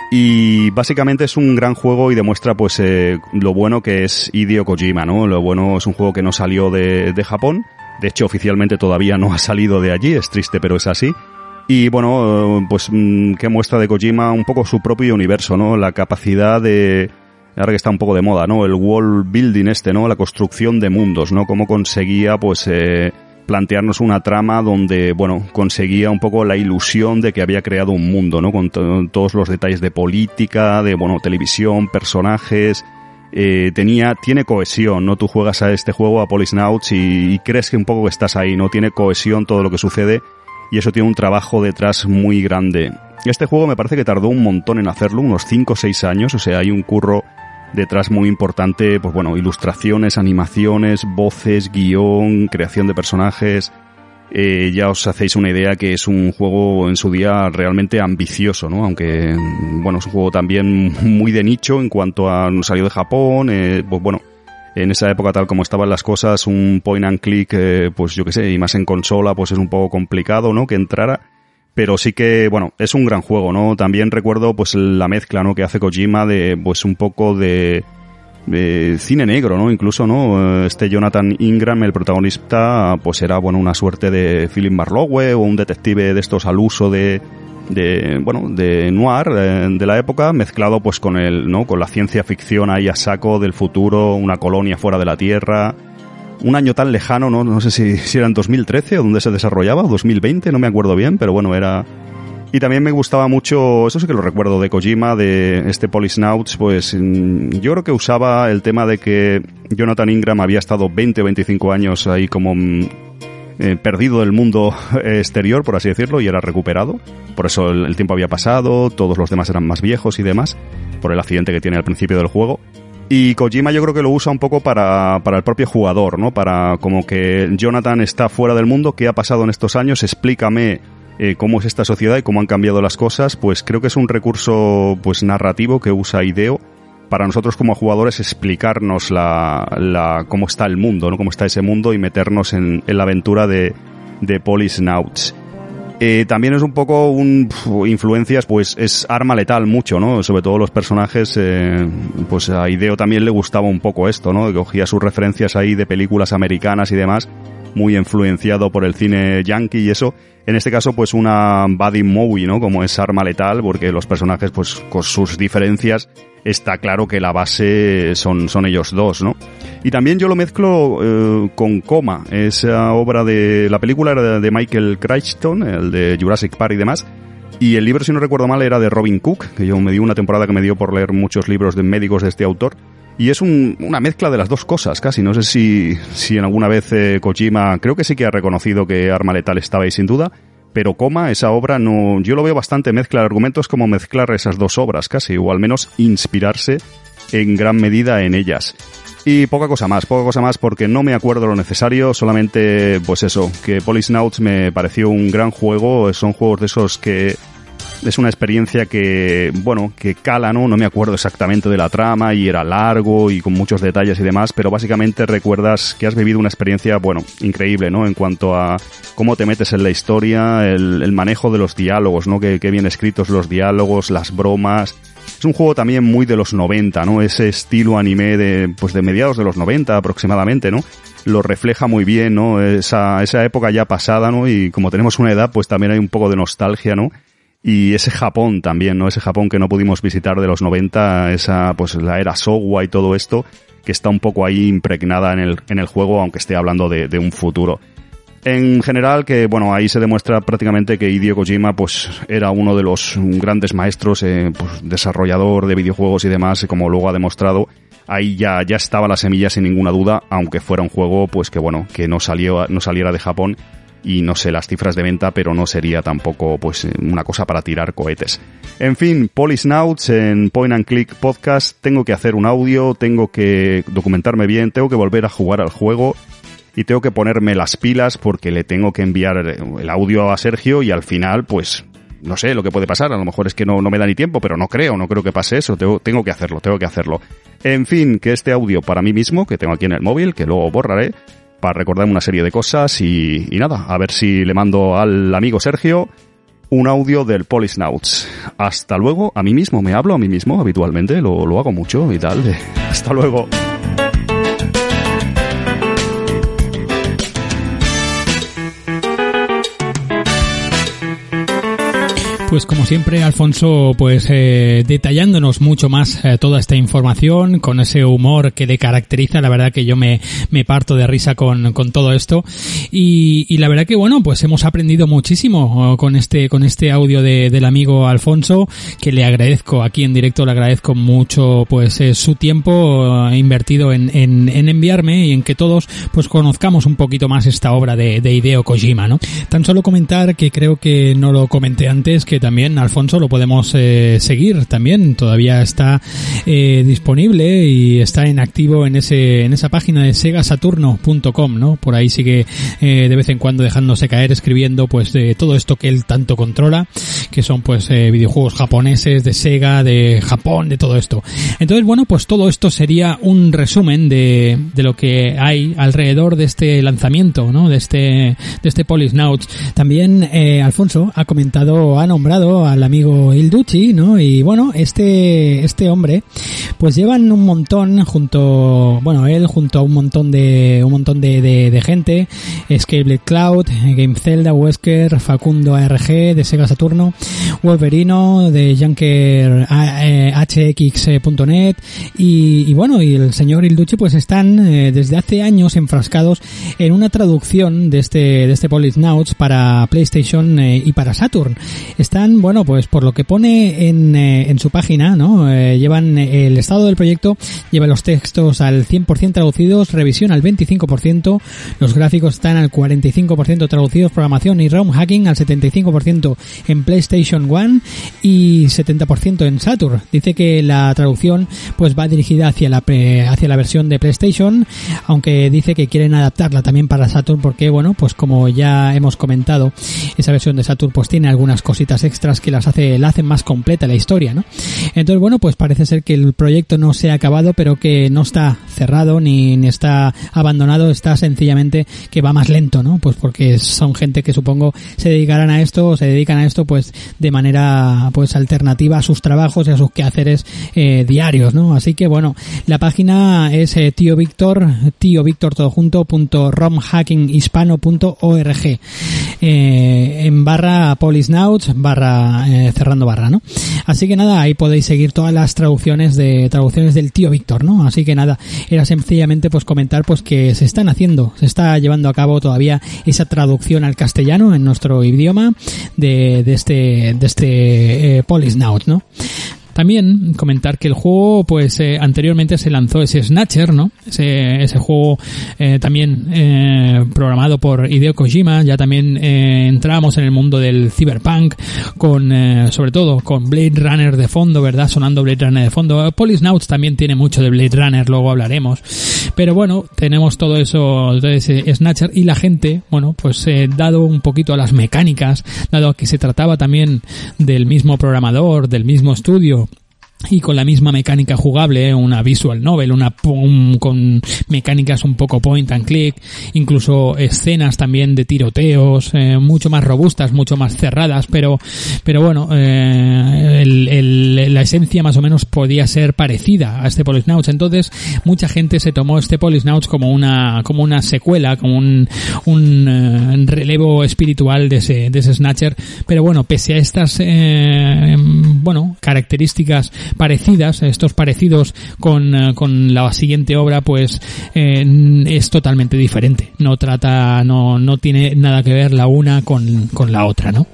Y básicamente es un gran juego y demuestra pues lo bueno que es Hideo Kojima, ¿no? Lo bueno, es un juego que no salió de Japón. De hecho, oficialmente todavía no ha salido de allí, es triste, pero es así. Y bueno, pues que muestra de Kojima un poco su propio universo, ¿no? La capacidad de... Ahora que está un poco de moda, ¿no? El world building ¿no? La construcción de mundos, ¿no? Cómo conseguía, pues, plantearnos una trama donde, bueno, conseguía un poco la ilusión de que había creado un mundo, ¿no? Con todos los detalles de política, de, bueno, televisión, personajes. Tiene cohesión, ¿no? Tú juegas a este juego, a Policenauts, y crees que un poco que estás ahí, ¿no? Tiene cohesión todo lo que sucede, y eso tiene un trabajo detrás muy grande. Este juego me parece que tardó un montón en hacerlo, unos 5 o 6 años, o sea, hay un curro detrás muy importante, pues bueno, ilustraciones, animaciones, voces, guión, creación de personajes. Ya os hacéis una idea que es un juego en su día realmente ambicioso, ¿no? Aunque, bueno, es un juego también muy de nicho en cuanto a no salió de Japón, pues bueno, en esa época tal como estaban las cosas, un point and click, pues yo qué sé, y más en consola, pues es un poco complicado, ¿no? Que entrara. Pero sí que, bueno, es un gran juego, ¿no? También recuerdo, pues, la mezcla, ¿no? Que hace Kojima de, pues, un poco de cine negro, ¿no? Incluso, ¿no? Este Jonathan Ingram, el protagonista, pues era, bueno, una suerte de Philip Marlowe o un detective de estos al uso de noir de la época, mezclado, pues, con con la ciencia ficción ahí a saco del futuro, una colonia fuera de la Tierra. Un año tan lejano, no sé si era en 2013 o donde se desarrollaba, o 2020, no me acuerdo bien, pero bueno, era... Y también me gustaba mucho, eso sí que lo recuerdo de Kojima, de este Policenauts, pues yo creo que usaba el tema de que Jonathan Ingram había estado 20 o 25 años ahí como perdido del mundo exterior, por así decirlo, y era recuperado. Por eso el tiempo había pasado, todos los demás eran más viejos y demás, por el accidente que tiene al principio del juego. Y Kojima yo creo que lo usa un poco para el propio jugador, ¿no? Para como que Jonathan está fuera del mundo, ¿qué ha pasado en estos años? Explícame cómo es esta sociedad y cómo han cambiado las cosas. Pues creo que es un recurso pues narrativo que usa Hideo para nosotros como jugadores explicarnos cómo está el mundo, ¿no? Cómo está ese mundo y meternos en la aventura de Policenauts. También es un poco influencias, pues es arma letal mucho, ¿no? Sobre todo los personajes, pues a Hideo también le gustaba un poco esto, ¿no? Que cogía sus referencias ahí de películas americanas y demás, muy influenciado por el cine yankee y eso. En este caso, pues una buddy movie, ¿no? Como es arma letal, porque los personajes, pues con sus diferencias, está claro que la base son ellos dos, ¿no? Y también yo lo mezclo con Coma, esa obra de... La película era de Michael Crichton, el de Jurassic Park y demás, y el libro, si no recuerdo mal, era de Robin Cook, que yo me di una temporada que me dio por leer muchos libros de médicos de este autor, y es una mezcla de las dos cosas, casi. No sé si en alguna vez Kojima, creo que sí que ha reconocido que Arma Letal estaba ahí sin duda, pero Coma, esa obra, no, yo lo veo bastante mezcla de argumentos, como mezclar esas dos obras casi, o al menos inspirarse en gran medida en ellas. Y poca cosa más porque no me acuerdo lo necesario, solamente pues eso, que Policenauts me pareció un gran juego, son juegos de esos que es una experiencia que, bueno, que cala, ¿no? No me acuerdo exactamente de la trama y era largo y con muchos detalles y demás, pero básicamente recuerdas que has vivido una experiencia, bueno, increíble, ¿no? En cuanto a cómo te metes en la historia, el manejo de los diálogos, ¿no? Que bien escritos los diálogos, las bromas. Es un juego también muy de los 90, ¿no? Ese estilo anime de mediados de los 90 aproximadamente, ¿no? Lo refleja muy bien, ¿no? Esa época ya pasada, ¿no? Y como tenemos una edad, pues también hay un poco de nostalgia, ¿no? Y ese Japón también, ¿no? Ese Japón que no pudimos visitar de los 90, pues la era Showa y todo esto, que está un poco ahí impregnada en el juego, aunque esté hablando de un futuro. En general, que bueno, ahí se demuestra prácticamente que Hideo Kojima pues era uno de los grandes maestros, pues desarrollador de videojuegos y demás, como luego ha demostrado. Ahí ya estaba la semilla sin ninguna duda, aunque fuera un juego pues que bueno, que no saliera de Japón. Y no sé las cifras de venta, pero no sería tampoco pues una cosa para tirar cohetes. En fin, Policenauts en Point and Click Podcast. Tengo que hacer un audio, tengo que documentarme bien, tengo que volver a jugar al juego y tengo que ponerme las pilas porque le tengo que enviar el audio a Sergio y al final pues no sé lo que puede pasar. A lo mejor es que no me da ni tiempo, pero no creo que pase eso. Tengo que hacerlo. En fin, que este audio para mí mismo, que tengo aquí en el móvil, que luego borraré, para recordarme una serie de cosas y nada, a ver si le mando al amigo Sergio un audio del Policenauts. Hasta luego, a mí mismo, me hablo a mí mismo habitualmente, lo hago mucho y tal. Hasta luego. Pues como siempre, Alfonso, pues detallándonos mucho más toda esta información, con ese humor que le caracteriza. La verdad que yo me parto de risa con todo esto. Y la verdad que bueno, pues hemos aprendido muchísimo con este audio del amigo Alfonso, que le agradezco aquí en directo, le agradezco mucho pues su tiempo invertido en enviarme y en que todos pues conozcamos un poquito más esta obra de Hideo Kojima, ¿no? Tan solo comentar que creo que no lo comenté antes, que también Alfonso lo podemos seguir también, todavía está disponible y está en activo en esa página de segasaturno.com, ¿no? Por ahí sigue de vez en cuando dejándose caer, escribiendo pues de todo esto que él tanto controla, que son pues videojuegos japoneses, de Sega, de Japón, de todo esto. Entonces bueno, pues todo esto sería un resumen de lo que hay alrededor de este lanzamiento, ¿no? De este Policenauts. También Alfonso ha nombrado al amigo Il Ducci, ¿no? Y bueno, este hombre pues llevan un montón junto a un montón de gente, Escapeblade Cloud, Game Zelda, Wesker, Facundo ARG de Sega Saturno, Wolverino de Junker HX.net y bueno, y el señor Il Ducci pues están desde hace años enfrascados en una traducción de este Policenauts para PlayStation y para Saturn. Está están, bueno, pues por lo que pone en su página, ¿no? Llevan el estado del proyecto, lleva los textos al 100% traducidos, revisión al 25%, los gráficos están al 45% traducidos, programación y ROM hacking al 75% en PlayStation 1 y 70% en Saturn. Dice que la traducción pues va dirigida hacia la versión de PlayStation, aunque dice que quieren adaptarla también para Saturn porque, bueno, pues como ya hemos comentado, esa versión de Saturn pues tiene algunas cositas extras que la hacen más completa la historia, ¿no? Entonces, bueno, pues parece ser que el proyecto no se ha acabado, pero que no está cerrado ni está abandonado, está sencillamente que va más lento, ¿no? Pues porque son gente que supongo se dedican a esto pues de manera pues alternativa a sus trabajos y a sus quehaceres diarios, ¿no? Así que bueno, la página es tiovictor.romhackinghispano.org en barra Polisnauts cerrando barra, ¿no? Así que nada, ahí podéis seguir todas las traducciones del tío Víctor, ¿no? Así que nada, era sencillamente pues comentar pues que se está llevando a cabo todavía esa traducción al castellano en nuestro idioma de este Polisnaut, ¿no? También comentar que el juego, pues anteriormente se lanzó ese Snatcher, ¿no? Ese juego también programado por Hideo Kojima. Ya también entramos en el mundo del cyberpunk sobre todo con Blade Runner de fondo, ¿verdad? Sonando Blade Runner de fondo. Polisnauts también tiene mucho de Blade Runner, luego hablaremos. Pero bueno, tenemos todo eso de ese Snatcher y la gente, bueno, pues dado un poquito a las mecánicas, dado a que se trataba también del mismo programador, del mismo estudio, y con la misma mecánica jugable, una visual novel, con mecánicas un poco point and click, incluso escenas también de tiroteos, mucho más robustas, mucho más cerradas, pero bueno, la esencia más o menos podía ser parecida a este Polisnauts. Entonces mucha gente se tomó este Polisnauts como una secuela, como un relevo espiritual de ese Snatcher. Pero bueno, pese a estas características parecidas, estos parecidos con la siguiente obra, pues es totalmente diferente. No tiene nada que ver la una con la otra, ¿no?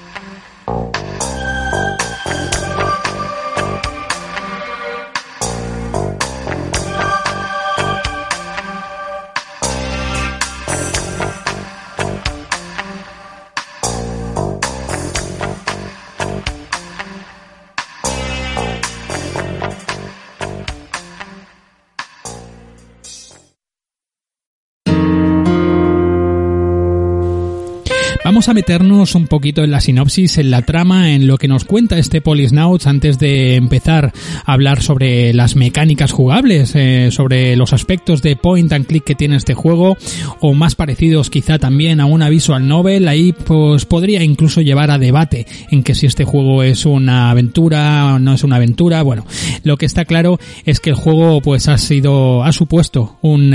Vamos a meternos un poquito en la sinopsis, en la trama, en lo que nos cuenta este Polisnauts antes de empezar a hablar sobre las mecánicas jugables, sobre los aspectos de point and click que tiene este juego, o más parecidos quizá también a una visual novel. Ahí pues podría incluso llevar a debate en que si este juego es una aventura o no es una aventura. Bueno, lo que está claro es que el juego pues ha supuesto un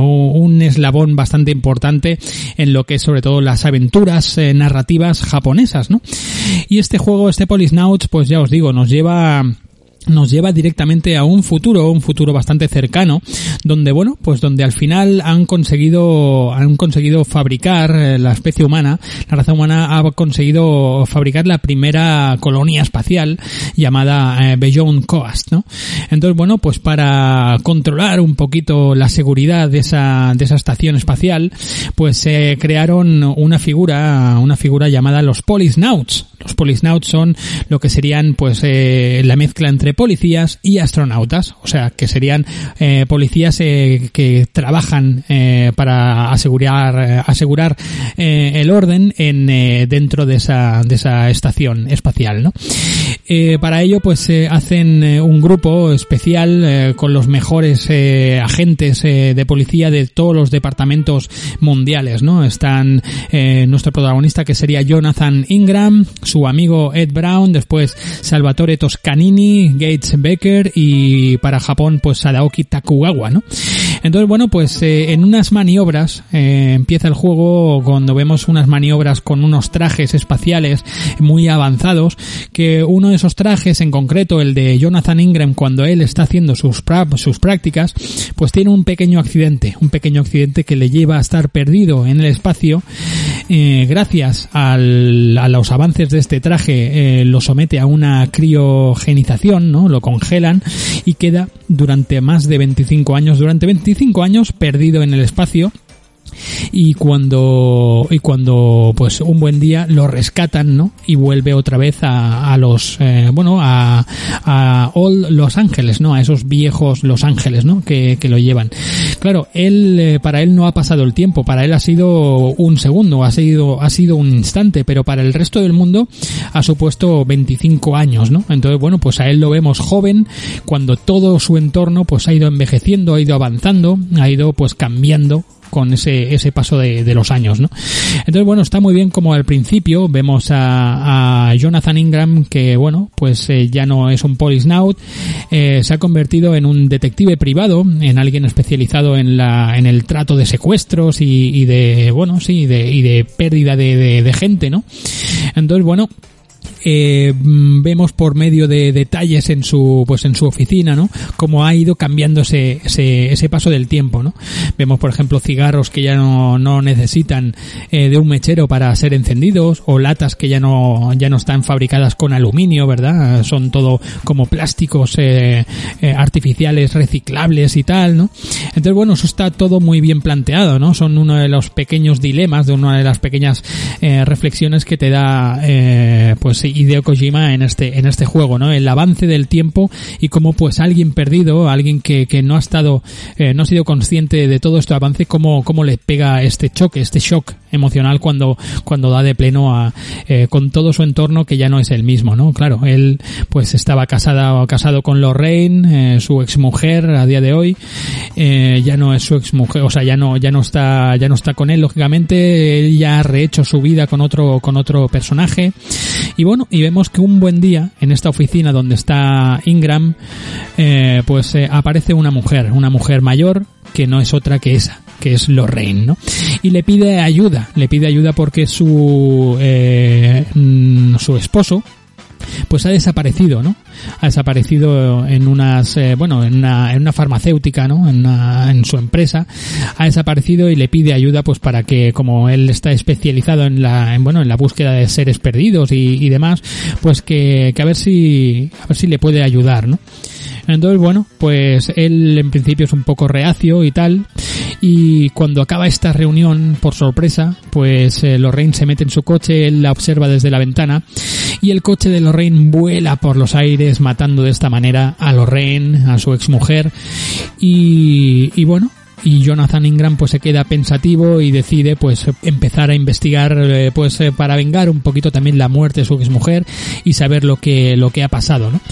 eslabón bastante importante en lo que es sobre todo las aventuras narrativas japonesas, ¿no? Y este juego, este Polisnauts, pues ya os digo, nos lleva directamente a un futuro bastante cercano, donde bueno, pues donde al final han conseguido fabricar la especie humana, la raza humana ha conseguido fabricar la primera colonia espacial llamada Beyond Coast, ¿no? Entonces bueno, pues para controlar un poquito la seguridad de esa estación espacial, pues se crearon una figura llamada los Polisnauts. Los Polisnauts son lo que serían pues la mezcla entre policías y astronautas, o sea, que serían policías que trabajan para asegurar el orden dentro de esa estación espacial, ¿no? Para ello pues hacen un grupo especial con los mejores agentes de policía de todos los departamentos mundiales, ¿no? Están nuestro protagonista, que sería Jonathan Ingram, su amigo Ed Brown, después Salvatore Toscanini, Gates Becker y para Japón pues Sadaoki Takugawa, ¿no? Entonces, bueno, pues en unas maniobras, empieza el juego cuando vemos unas maniobras con unos trajes espaciales muy avanzados, que uno de esos trajes, en concreto el de Jonathan Ingram, cuando él está haciendo sus prácticas, pues tiene un pequeño accidente que le lleva a estar perdido en el espacio. Gracias a los avances de este traje, lo somete a una criogenización, ¿no? Lo congelan y queda durante más de 25 años perdido en el espacio. Y cuando pues un buen día lo rescatan, ¿no? Y vuelve otra vez a Los Ángeles, ¿no? A esos viejos Los Ángeles, ¿no? Que lo llevan. Claro, para él no ha pasado el tiempo, para él ha sido un segundo, ha sido un instante, pero para el resto del mundo ha supuesto 25 años, ¿no? Entonces, bueno, pues a él lo vemos joven, cuando todo su entorno pues ha ido envejeciendo, ha ido avanzando, ha ido pues cambiando con ese paso de los años, ¿no? Entonces, bueno, está muy bien como al principio vemos a Jonathan Ingram, que, bueno, pues ya no es un policenaut, se ha convertido en un detective privado, en alguien especializado en el trato de secuestros y de pérdida de gente, ¿no? Entonces, bueno, vemos por medio de detalles en su oficina, ¿no? Cómo ha ido cambiando ese paso del tiempo, ¿no? Vemos, por ejemplo, cigarros que ya no necesitan de un mechero para ser encendidos, o latas que ya no están fabricadas con aluminio, ¿verdad? Son todo como plásticos artificiales reciclables y tal, ¿no? Entonces, bueno, eso está todo muy bien planteado, ¿no? Son uno de los pequeños dilemas, de una de las pequeñas reflexiones que te da pues Hideo Kojima en este juego, ¿no? El avance del tiempo y cómo pues alguien perdido, alguien que no ha sido consciente de todo este avance, cómo le pega este shock emocional cuando da de pleno con todo su entorno, que ya no es el mismo, ¿no? Claro, él pues estaba casado con Lorraine, su exmujer a día de hoy, ya no es su exmujer, o sea, ya no está con él, lógicamente. Él ya ha rehecho su vida con otro personaje. Y bueno, y vemos que un buen día en esta oficina donde está Ingram, aparece una mujer mayor, que no es otra que esa, que es Lorraine, ¿no? Y le pide ayuda porque su esposo pues ha desaparecido, ¿no? Ha desaparecido en una farmacéutica, ¿no? En su empresa ha desaparecido, y le pide ayuda pues para que, como él está especializado en la búsqueda de seres perdidos y demás, pues que a ver si le puede ayudar, ¿no? Entonces, bueno, pues él en principio es un poco reacio y tal, y cuando acaba esta reunión, por sorpresa, pues Lorraine se mete en su coche, él la observa desde la ventana, y el coche de Lorraine vuela por los aires, matando de esta manera a Lorraine, a su exmujer, y bueno, y Jonathan Ingram pues se queda pensativo y decide pues empezar a investigar para vengar un poquito también la muerte de su exmujer y saber lo que ha pasado, ¿no?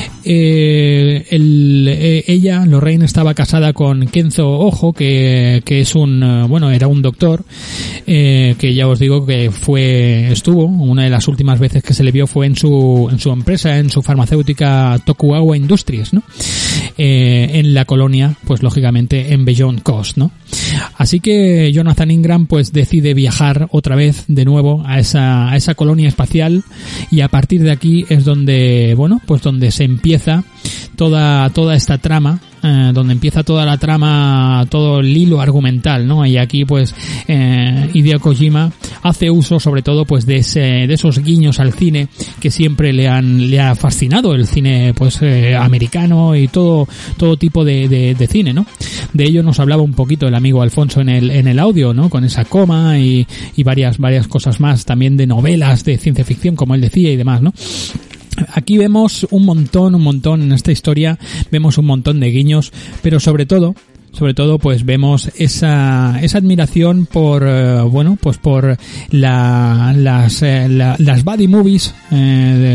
Ella, Lorraine, estaba casada con Kenzo Ojo, que es era un doctor, que ya os digo que estuvo, una de las últimas veces que se le vio fue en su empresa, en su farmacéutica Tokugawa Industries, ¿no? En la colonia, pues lógicamente en Beyond Coast, ¿no? Así que Jonathan Ingram pues decide viajar otra vez de nuevo a esa colonia espacial, y a partir de aquí es donde se empieza toda esta trama, donde empieza toda la trama, todo el hilo argumental, ¿no? Y aquí pues Hideo Kojima hace uso sobre todo pues de esos guiños al cine que siempre le ha fascinado, el cine pues americano y todo tipo de cine, ¿no? De ello nos hablaba un poquito el amigo Alfonso en el audio, ¿no? Con esa coma y varias cosas más, también de novelas de ciencia ficción, como él decía, y demás, ¿no? Aquí vemos un montón en esta historia, vemos un montón de guiños, pero sobre todo pues vemos esa admiración por por las buddy movies,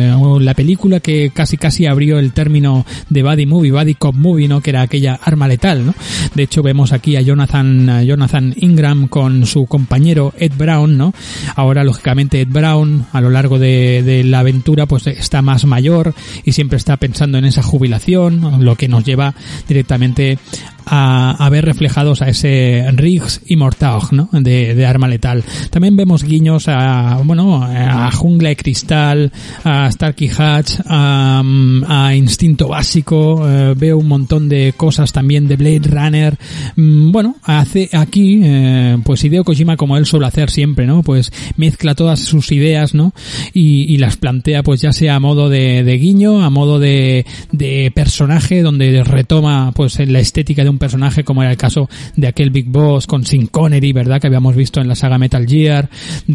la película que casi abrió el término de Buddy Cop Movie, ¿no? Que era aquella Arma Letal, ¿no? De hecho vemos aquí a Jonathan Ingram con su compañero Ed Brown, ¿no? Ahora lógicamente Ed Brown a lo largo de la aventura pues está más mayor y siempre está pensando en esa jubilación, lo que nos lleva directamente a ver reflejados a ese Riggs y Mortaug, ¿no? De Arma Letal. También vemos guiños a Jungla de Cristal, a Starkey Hatch, a Instinto Básico, veo un montón de cosas también de Blade Runner. Hace aquí, pues Hideo Kojima, como él suele hacer siempre, ¿no? Pues mezcla todas sus ideas, ¿no? Y las plantea pues ya sea a modo de guiño, a modo de personaje, donde retoma pues la estética de un personaje, como era el caso de aquel Big Boss con Sean Connery, ¿verdad? Que habíamos visto en la saga Metal Gear,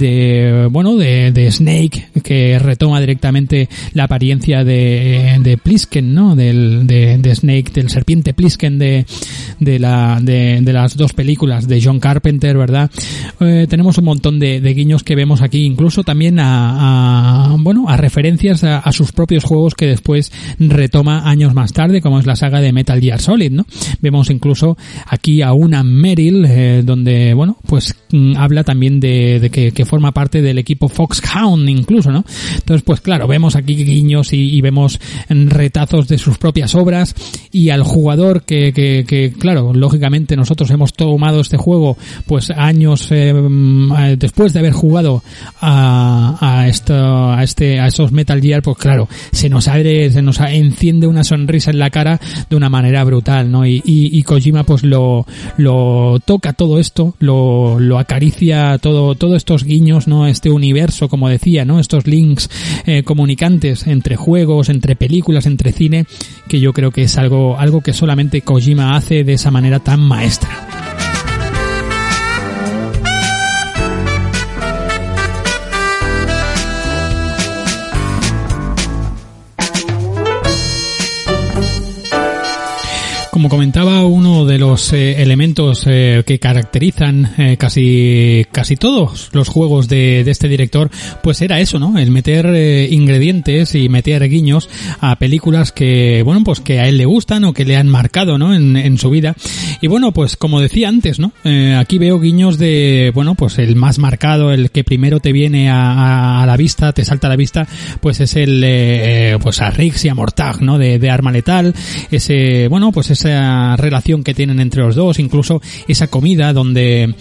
de Snake, que retoma directamente la apariencia de Plisken, ¿no? De Snake, del serpiente Plisken de las dos películas de John Carpenter, ¿verdad? Tenemos un montón de guiños que vemos aquí, incluso también a referencias a sus propios juegos que después retoma años más tarde, como es la saga de Metal Gear Solid, ¿no? Vemos incluso aquí a una Meryl, donde, pues habla también de que forma parte del equipo Foxhound incluso, ¿no? Entonces, pues claro, vemos aquí guiños y vemos retazos de sus propias obras, y al jugador que claro, lógicamente nosotros hemos tomado este juego pues años después de haber jugado a esos Metal Gear, pues claro, se nos enciende una sonrisa en la cara de una manera brutal, ¿no? Y Kojima pues lo toca todo esto, lo acaricia todos estos guiños, ¿no? Este universo, como decía, ¿no? Estos links comunicantes entre juegos, entre películas, entre cine, que yo creo que es algo que solamente Kojima hace de esa manera tan maestra. Como comentaba, uno de los elementos que caracterizan casi todos los juegos de este director, pues era eso, ¿no? El meter ingredientes y meter guiños a películas que, pues que a él le gustan o que le han marcado, ¿no? En su vida. Y pues como decía antes, ¿no? Aquí veo guiños de, pues el más marcado, el que primero te viene a la vista, te salta a la vista, pues es el, pues a Riggs y a Mortaug, ¿no? De Arma Letal, pues esa relación que tienen entre los dos, incluso esa comida donde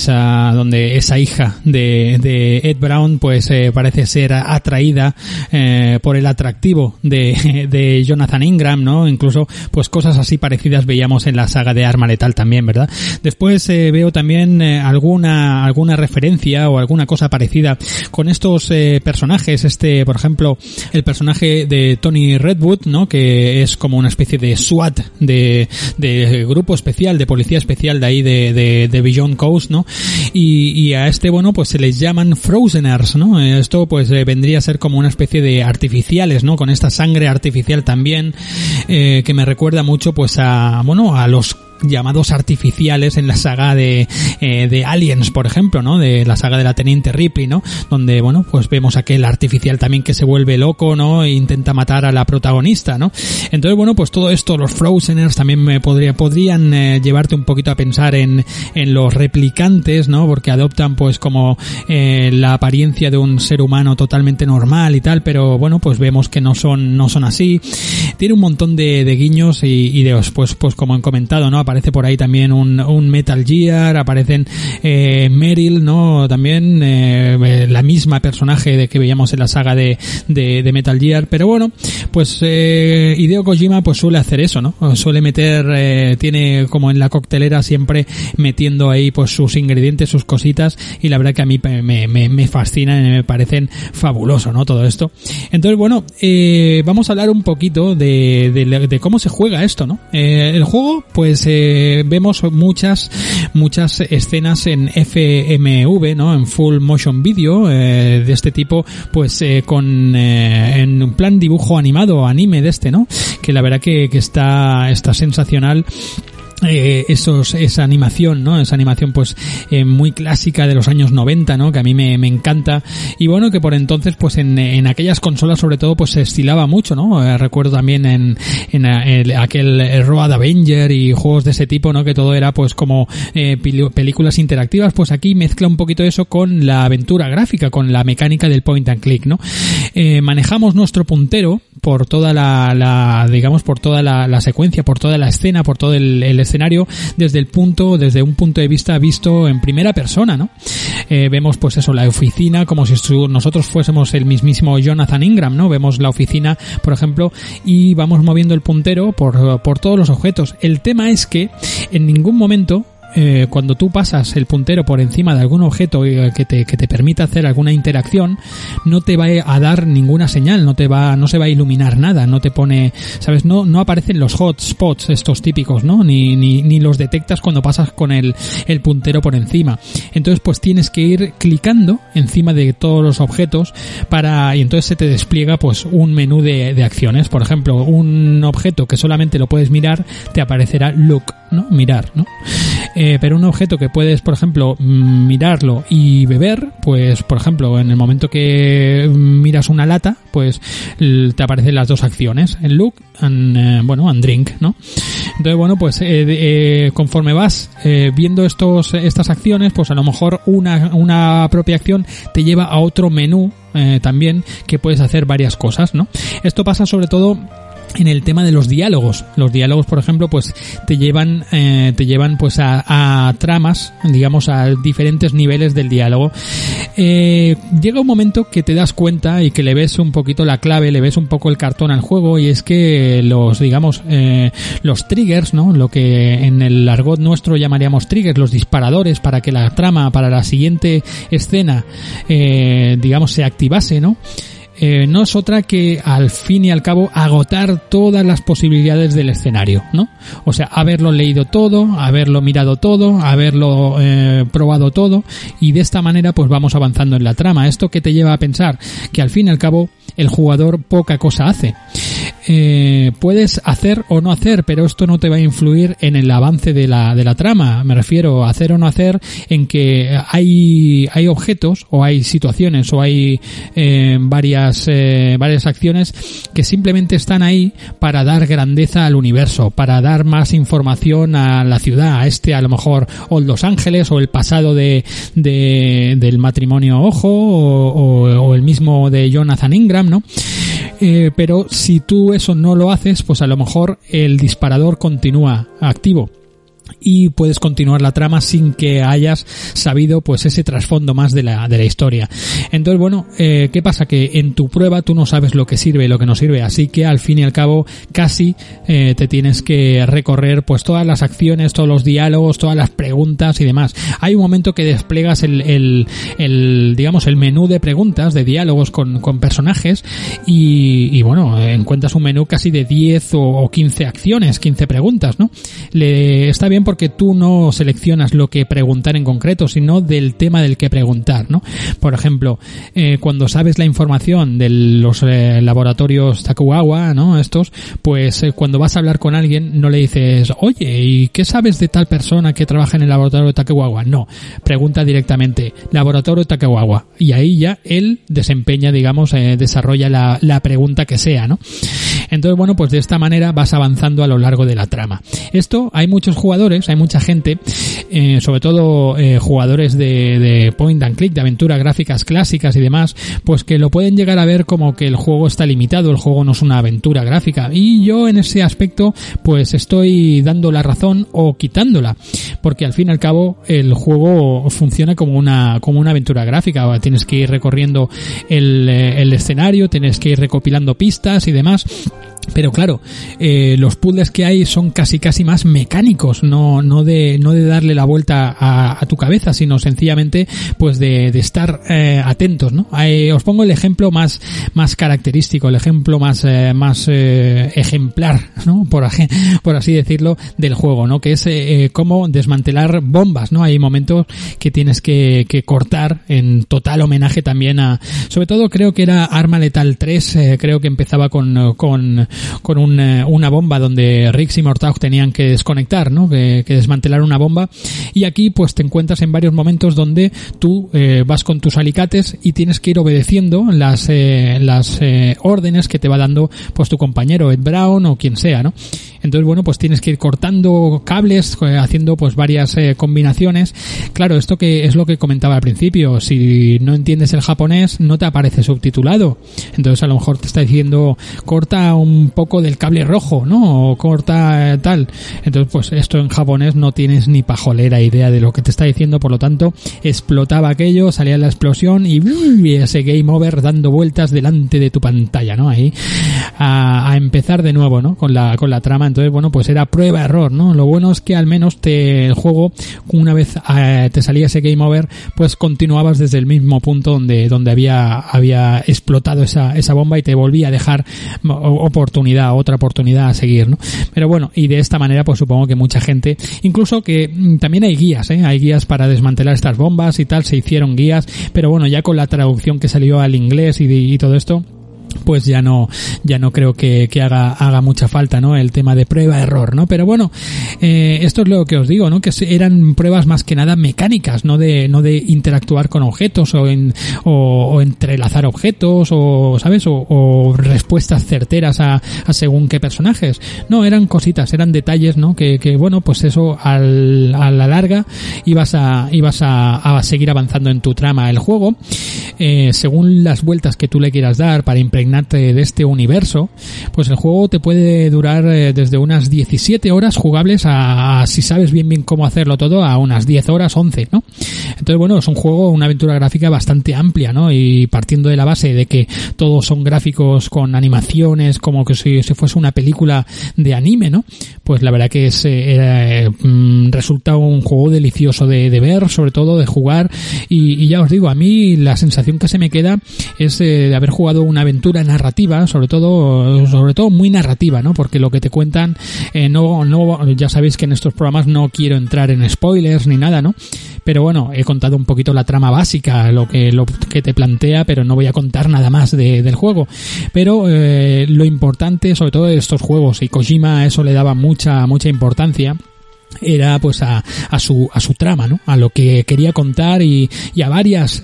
esa hija de Ed Brown pues parece ser atraída por el atractivo de Jonathan Ingram, ¿no? Incluso pues cosas así parecidas veíamos en la saga de Arma Letal también, ¿verdad? Después veo también alguna referencia o alguna cosa parecida con estos personajes, por ejemplo, el personaje de Tony Redwood, ¿no? Que es como una especie de SWAT de grupo especial, de policía especial de ahí de Beyond Coast, ¿no? Y a pues se les llaman Frozeners, ¿no? Esto pues vendría a ser como una especie de artificiales, ¿no? Con esta sangre artificial también, que me recuerda mucho pues a los llamados artificiales en la saga de Aliens, por ejemplo, ¿no? De la saga de la Teniente Ripley, ¿no? Donde, pues vemos aquel artificial también que se vuelve loco, ¿no? E intenta matar a la protagonista, ¿no? Entonces, pues todo esto, los Frozeners también podrían llevarte un poquito a pensar en los replicantes, ¿no? Porque adoptan, pues, como la apariencia de un ser humano totalmente normal y tal, pero, pues vemos que no son así. Tiene un montón de guiños y después, pues como han comentado, ¿no? Aparece por ahí también un Metal Gear, aparecen Meryl, ¿no? También la misma personaje que veíamos en la saga de Metal Gear, pero pues Hideo Kojima pues suele hacer eso, ¿no? Suele meter, tiene como en la coctelera siempre metiendo ahí pues sus ingredientes, sus cositas, y la verdad que a mí me fascinan y me parecen fabuloso, ¿no? Todo esto. Entonces, vamos a hablar un poquito de cómo se juega esto, ¿no? El juego, pues vemos muchas escenas en FMV, ¿no? En Full Motion Video, de este tipo, pues en un plan dibujo animado, anime de ¿no? Que la verdad que está sensacional. esa animación, ¿no? Esa animación pues muy clásica de los años 90, ¿no? Que a mí me encanta. Y bueno, que por entonces pues en aquellas consolas sobre todo pues se estilaba mucho, ¿no? Recuerdo también en aquel Road Avenger y juegos de ese tipo, ¿no? Que todo era pues como películas interactivas. Pues aquí mezcla un poquito eso con la aventura gráfica, con la mecánica del point and click, ¿no? Manejamos nuestro puntero por toda digamos por toda la secuencia, por toda la escena, por todo el escenario desde un punto de vista visto en primera persona, ¿no? Vemos pues eso, la oficina como si nosotros fuésemos el mismísimo Jonathan Ingram, ¿no? Vemos la oficina, por ejemplo, y vamos moviendo el puntero por todos los objetos. El tema es que en ningún momento cuando tú pasas el puntero por encima de algún objeto que te permita hacer alguna interacción, no te va a dar ninguna señal, no se va a iluminar nada, no te pone, ¿sabes? No aparecen los hotspots estos típicos, ¿no? Ni los detectas cuando pasas con el puntero por encima. Entonces pues tienes que ir clicando encima de todos los objetos y entonces se te despliega pues un menú de acciones. Por ejemplo, un objeto que solamente lo puedes mirar, te aparecerá look, ¿no? Mirar, ¿no? Pero un objeto que puedes, por ejemplo, mirarlo y beber, pues, por ejemplo, en el momento que miras una lata, pues te aparecen las dos acciones, el look and drink, ¿no? Entonces, bueno, pues conforme vas viendo estas acciones, pues a lo mejor una propia acción te lleva a otro menú también que puedes hacer varias cosas, ¿no? Esto pasa sobre todo en el tema de los diálogos. Los diálogos, por ejemplo, pues te llevan pues a tramas, digamos, a diferentes niveles del diálogo. Llega un momento que te das cuenta y que le ves un poquito la clave, le ves un poco el cartón al juego, y es que los triggers, ¿no? Lo que en el argot nuestro llamaríamos triggers, los disparadores para que la trama para la siguiente escena, digamos, se activase, ¿no? No es otra que al fin y al cabo agotar todas las posibilidades del escenario, ¿no? O sea, haberlo leído todo, haberlo mirado todo, haberlo probado todo, y de esta manera pues vamos avanzando en la trama. Esto que te lleva a pensar que al fin y al cabo el jugador poca cosa hace. Puedes hacer o no hacer, pero esto no te va a influir en el avance de la trama. Me refiero a hacer o no hacer en que hay objetos o hay situaciones o hay varias acciones que simplemente están ahí para dar grandeza al universo, para dar más información a la ciudad, a lo mejor o Los Ángeles o el pasado del matrimonio Ojo o el mismo de Jonathan Ingram, ¿no? Pero si tú eso no lo haces, pues a lo mejor el disparador continúa activo y puedes continuar la trama sin que hayas sabido pues ese trasfondo más de la historia. Entonces, bueno, ¿qué pasa? Que en tu prueba tú no sabes lo que sirve y lo que no sirve, así que al fin y al cabo casi te tienes que recorrer pues todas las acciones, todos los diálogos, todas las preguntas y demás. Hay un momento que desplegas el menú de preguntas, de diálogos con personajes y bueno, encuentras un menú casi de 10 o 15 acciones, 15 preguntas, ¿no? Está bien porque tú no seleccionas lo que preguntar en concreto, sino del tema del que preguntar, ¿no? Por ejemplo, cuando sabes la información de los laboratorios Tokugawa, ¿no? Estos, pues cuando vas a hablar con alguien no le dices, oye, ¿y qué sabes de tal persona que trabaja en el laboratorio Tokugawa? No, pregunta directamente, laboratorio Tokugawa, y ahí ya él desempeña, digamos, desarrolla la pregunta que sea, ¿no? Entonces, bueno, pues de esta manera vas avanzando a lo largo de la trama. Esto, hay muchos jugadores, hay mucha gente, sobre todo jugadores de point and click, de aventuras gráficas clásicas y demás, pues que lo pueden llegar a ver como que el juego está limitado, el juego no es una aventura gráfica, y yo en ese aspecto pues estoy dando la razón o quitándola, porque al fin y al cabo el juego funciona como una aventura gráfica. Tienes que ir recorriendo el escenario, tienes que ir recopilando pistas y demás. Pero claro, los puzzles que hay son casi más mecánicos, no de darle la vuelta a tu cabeza, sino sencillamente pues de estar atentos, ¿no? Os pongo el ejemplo más característico, el ejemplo más ejemplar, ¿no? Por así decirlo, del juego, ¿no? Que es cómo desmantelar bombas, ¿no? Hay momentos que tienes que cortar, en total homenaje también sobre todo creo que era Arma Letal 3, creo que empezaba con una bomba donde Riggs y Mortaug tenían que desconectar, ¿no? Que desmantelar una bomba, y aquí pues te encuentras en varios momentos donde tú vas con tus alicates y tienes que ir obedeciendo las órdenes que te va dando pues tu compañero Ed Brown o quien sea, ¿no? Entonces, bueno, pues tienes que ir cortando cables, haciendo pues varias combinaciones. Claro, esto que es lo que comentaba al principio, si no entiendes el japonés no te aparece subtitulado. Entonces a lo mejor te está diciendo corta un poco del cable rojo, ¿no? O corta tal. Entonces pues esto en japonés no tienes ni pajolera idea de lo que te está diciendo, por lo tanto explotaba aquello, salía la explosión y ese game over dando vueltas delante de tu pantalla, ¿no? Ahí a empezar de nuevo, ¿no? Con la trama. Entonces, bueno, pues era prueba-error, ¿no? Lo bueno es que al menos el juego, una vez te salía ese game over, pues continuabas desde el mismo punto donde había explotado esa bomba y te volvía a dejar otra oportunidad a seguir, ¿no? Pero bueno, y de esta manera pues supongo que mucha gente, incluso que también hay guías para desmantelar estas bombas y tal, se hicieron guías, pero bueno, ya con la traducción que salió al inglés y todo esto, pues ya no creo que haga mucha falta, ¿no? El tema de prueba-error, ¿no? Pero bueno, esto es lo que os digo, ¿no? Que eran pruebas más que nada mecánicas, no de interactuar con objetos o entrelazar objetos o, ¿sabes? O respuestas certeras a según qué personajes. No, eran cositas, eran detalles, ¿no? Que bueno, pues eso a la larga ibas a seguir avanzando en tu trama. El juego, según las vueltas que tú le quieras dar para impregnarte de este universo, pues el juego te puede durar desde unas 17 horas jugables a si sabes bien cómo hacerlo todo, a unas 10 horas, 11, ¿no? Entonces, bueno, es un juego, una aventura gráfica bastante amplia, ¿no? Y partiendo de la base de que todos son gráficos con animaciones, como que si fuese una película de anime, ¿no? Pues la verdad que resulta un juego delicioso de ver, sobre todo de jugar, y ya os digo, a mí la sensación que se me queda es de haber jugado una aventura narrativa, sobre todo muy narrativa, ¿no? Porque lo que te cuentan, ya sabéis que en estos programas no quiero entrar en spoilers ni nada, ¿no? Pero bueno, he contado un poquito la trama básica, lo que te plantea, pero no voy a contar nada más del juego. Pero lo importante, sobre todo de estos juegos, y Kojima a eso le daba mucha importancia, era pues a su trama, ¿no? A lo que quería contar y a varias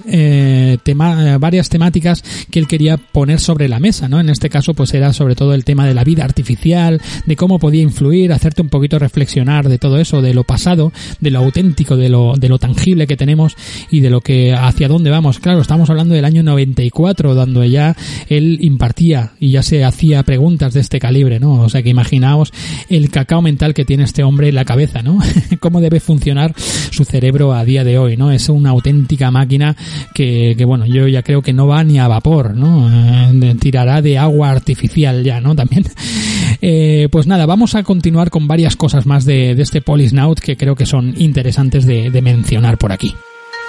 temáticas que él quería poner sobre la mesa, ¿no? En este caso pues era sobre todo el tema de la vida artificial, de cómo podía influir, hacerte un poquito reflexionar de todo eso, de lo pasado, de lo auténtico, de lo tangible que tenemos y de lo que hacia dónde vamos. Claro, estamos hablando del año 94, donde ya él impartía y ya se hacía preguntas de este calibre, ¿no? O sea que imaginaos el cacao mental que tiene este hombre en la cabeza, ¿no? Cómo debe funcionar su cerebro a día de hoy, ¿no? Es una auténtica máquina que bueno, yo ya creo que no va ni a vapor, ¿no? Tirará de agua artificial ya, ¿no? También. Pues nada, vamos a continuar con varias cosas más de este Polysnaut que creo que son interesantes de mencionar por aquí.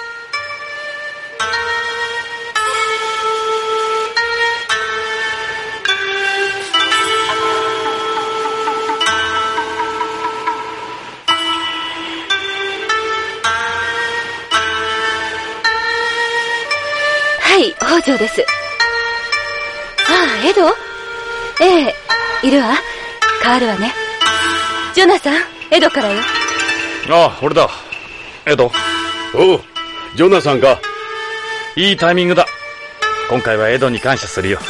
北条です。ああ、エド？ええ、いるわ。変わるわね。ジョナサン、エドからよ。 ああ、俺だ。エド。おう、ジョナサンか。いいタイミングだ。今回はエドに感謝するよ。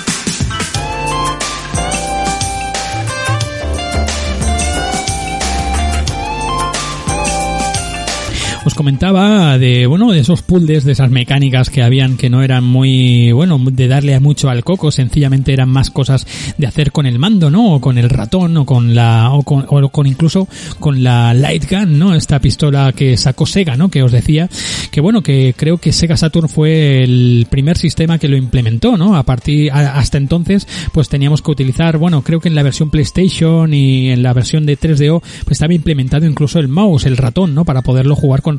Os comentaba de esos puzzles, de esas mecánicas que habían que no eran muy, de darle mucho al coco, sencillamente eran más cosas de hacer con el mando, ¿no? O con el ratón, o con incluso con la Light Gun, ¿no? Esta pistola que sacó Sega, ¿no? Que os decía que creo que Sega Saturn fue el primer sistema que lo implementó, ¿no? Hasta entonces, pues teníamos que utilizar, creo que en la versión PlayStation y en la versión de 3DO, pues estaba implementado incluso el mouse, el ratón, ¿no? Para poderlo jugar con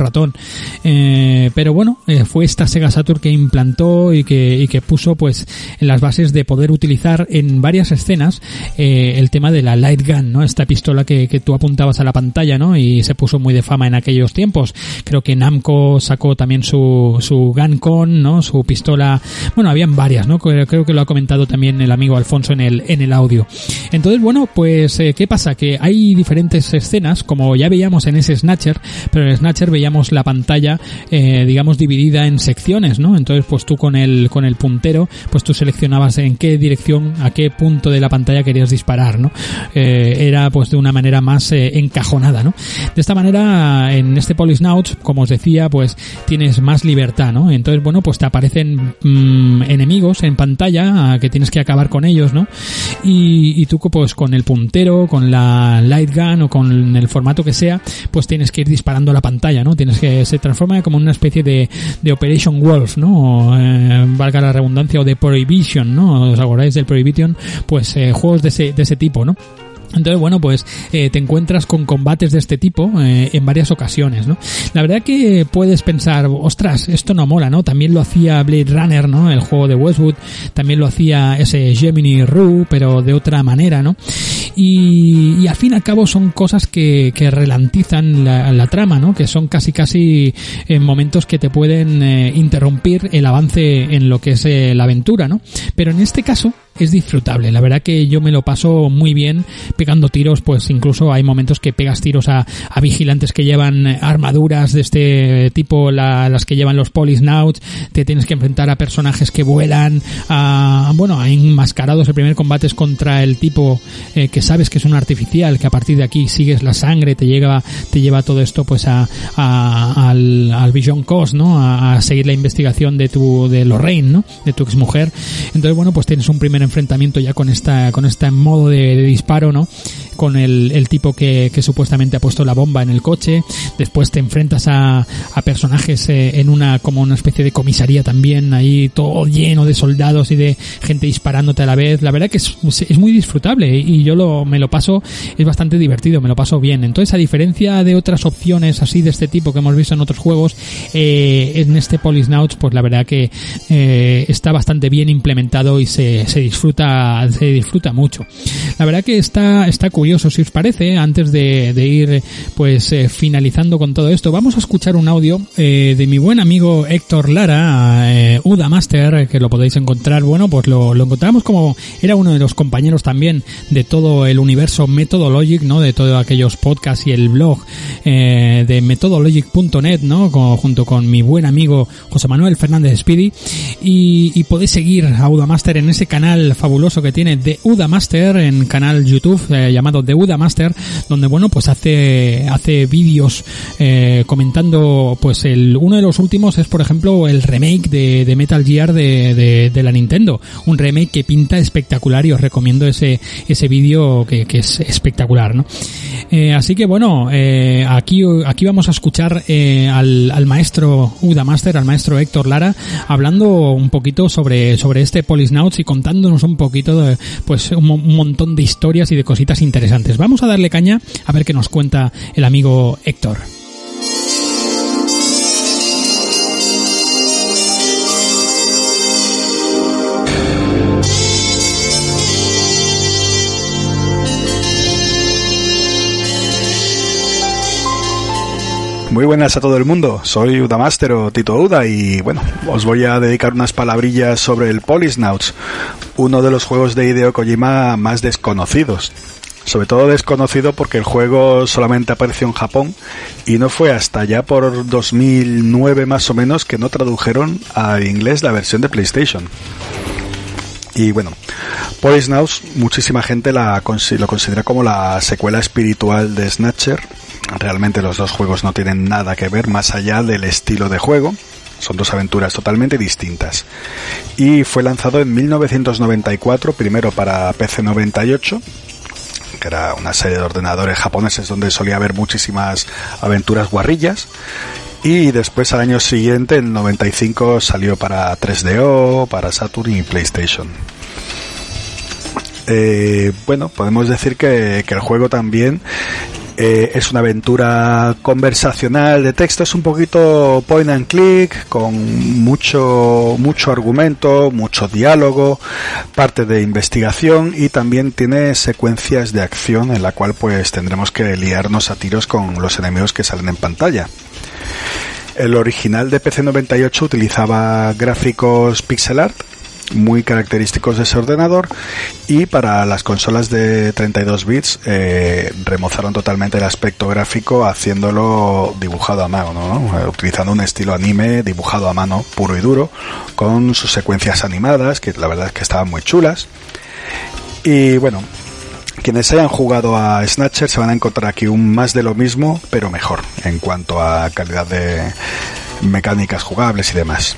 ratón. Pero bueno, fue esta Sega Saturn que implantó y que puso pues en las bases de poder utilizar en varias escenas el tema de la light gun, ¿no? Esta pistola que tú apuntabas a la pantalla, ¿no? Y se puso muy de fama en aquellos tiempos. Creo que Namco sacó también su Guncon, ¿no? Su pistola. Bueno, habían varias, ¿no? Creo que lo ha comentado también el amigo Alfonso en el audio. Entonces, bueno, pues ¿qué pasa? Que hay diferentes escenas, como ya veíamos en ese Snatcher, pero en el Snatcher veíamos la pantalla, digamos, dividida en secciones, ¿no? Entonces, pues tú con el puntero, pues tú seleccionabas en qué dirección, a qué punto de la pantalla querías disparar, ¿no? Era pues de una manera más encajonada, ¿no? De esta manera, en este Polysnauts, como os decía, pues tienes más libertad, ¿no? Entonces, bueno, pues te aparecen enemigos en pantalla que tienes que acabar con ellos, ¿no? Y tú pues con el puntero, con la light gun o con el formato que sea, pues tienes que ir disparando a la pantalla, ¿no? Se transforma como una especie de Operation Wolf, ¿no? Valga la redundancia, o de Prohibition, ¿no? ¿Os acordáis del Prohibition? Pues juegos de ese tipo, ¿no? Entonces, bueno, pues te encuentras con combates de este tipo en varias ocasiones, ¿no? La verdad que puedes pensar, ostras, esto no mola, ¿no? También lo hacía Blade Runner, ¿no? El juego de Westwood, también lo hacía ese Gemini Rue, pero de otra manera, ¿no? Y al fin y al cabo son cosas que ralentizan la trama, ¿no? Que son casi momentos que te pueden interrumpir el avance en lo que es la aventura, ¿no? Pero en este caso es disfrutable. La verdad que yo me lo paso muy bien pegando tiros, pues incluso hay momentos que pegas tiros a vigilantes que llevan armaduras de este tipo, las que llevan los Polysnauts, te tienes que enfrentar a personajes que vuelan, a enmascarados. El primer combate es contra el tipo que sabes que es un artificial, que a partir de aquí sigues la sangre, te lleva todo esto pues al Vision Coast, ¿no? A seguir la investigación de Lorraine, ¿no? De tu exmujer. Entonces, bueno, pues tienes un primer enfrentamiento ya con este modo de disparo, ¿no? Con el tipo que supuestamente ha puesto la bomba en el coche. Después te enfrentas a personajes en como una especie de comisaría también, ahí todo lleno de soldados y de gente disparándote a la vez. La verdad que es muy disfrutable y yo me lo paso, es bastante divertido, me lo paso bien. Entonces, a diferencia de otras opciones así de este tipo que hemos visto en otros juegos, en este Polysnauts, pues la verdad que está bastante bien implementado y se disfruta mucho. La verdad que está curioso. Si os parece, antes de ir pues finalizando con todo esto, vamos a escuchar un audio de mi buen amigo Héctor Lara, Uda Master, que lo podéis encontrar. Bueno, pues lo encontramos como era uno de los compañeros también de todo el universo Methodologic, ¿no? De todos aquellos podcasts y el blog de methodologic.net, ¿no? Junto con mi buen amigo José Manuel Fernández Speedy, y podéis seguir a Uda Master en ese canal fabuloso que tiene de Uda Master, en canal YouTube llamado de Uda Master, donde bueno, pues hace vídeos comentando, pues uno de los últimos es, por ejemplo, el remake de Metal Gear de la Nintendo, un remake que pinta espectacular y os recomiendo ese vídeo que es espectacular, ¿no? Así que bueno, aquí vamos a escuchar al maestro Uda Master, al maestro Héctor Lara, hablando un poquito sobre este Polysnauts y contándonos un poquito de, pues un montón de historias y de cositas interesantes. Vamos a darle caña a ver qué nos cuenta el amigo Héctor. Muy buenas a todo el mundo, soy Uda Master o Tito Uda y bueno, os voy a dedicar unas palabrillas sobre el Polysnauts, uno de los juegos de Hideo Kojima más desconocidos. Sobre todo desconocido porque el juego solamente apareció en Japón y no fue hasta ya por 2009 más o menos que no tradujeron al inglés la versión de PlayStation. Y bueno, Polysnauts muchísima gente lo considera como la secuela espiritual de Snatcher. Realmente los dos juegos no tienen nada que ver más allá del estilo de juego. Son dos aventuras totalmente distintas. Y fue lanzado en 1994, primero para PC 98, que era una serie de ordenadores japoneses donde solía haber muchísimas aventuras guarrillas. Y después, al año siguiente, en 95, salió para 3DO, para Saturn y PlayStation. Bueno, podemos decir que el juego también Es una aventura conversacional de texto, es un poquito point and click, con mucho argumento, mucho diálogo, parte de investigación, y también tiene secuencias de acción en la cual pues tendremos que liarnos a tiros con los enemigos que salen en pantalla. El original de PC98 utilizaba gráficos pixel art muy característicos de ese ordenador, y para las consolas de 32 bits remozaron totalmente el aspecto gráfico haciéndolo dibujado a mano, ¿no? Utilizando un estilo anime dibujado a mano puro y duro, con sus secuencias animadas que la verdad es que estaban muy chulas. Y bueno, quienes hayan jugado a Snatcher se van a encontrar aquí un más de lo mismo, pero mejor en cuanto a calidad de mecánicas jugables y demás.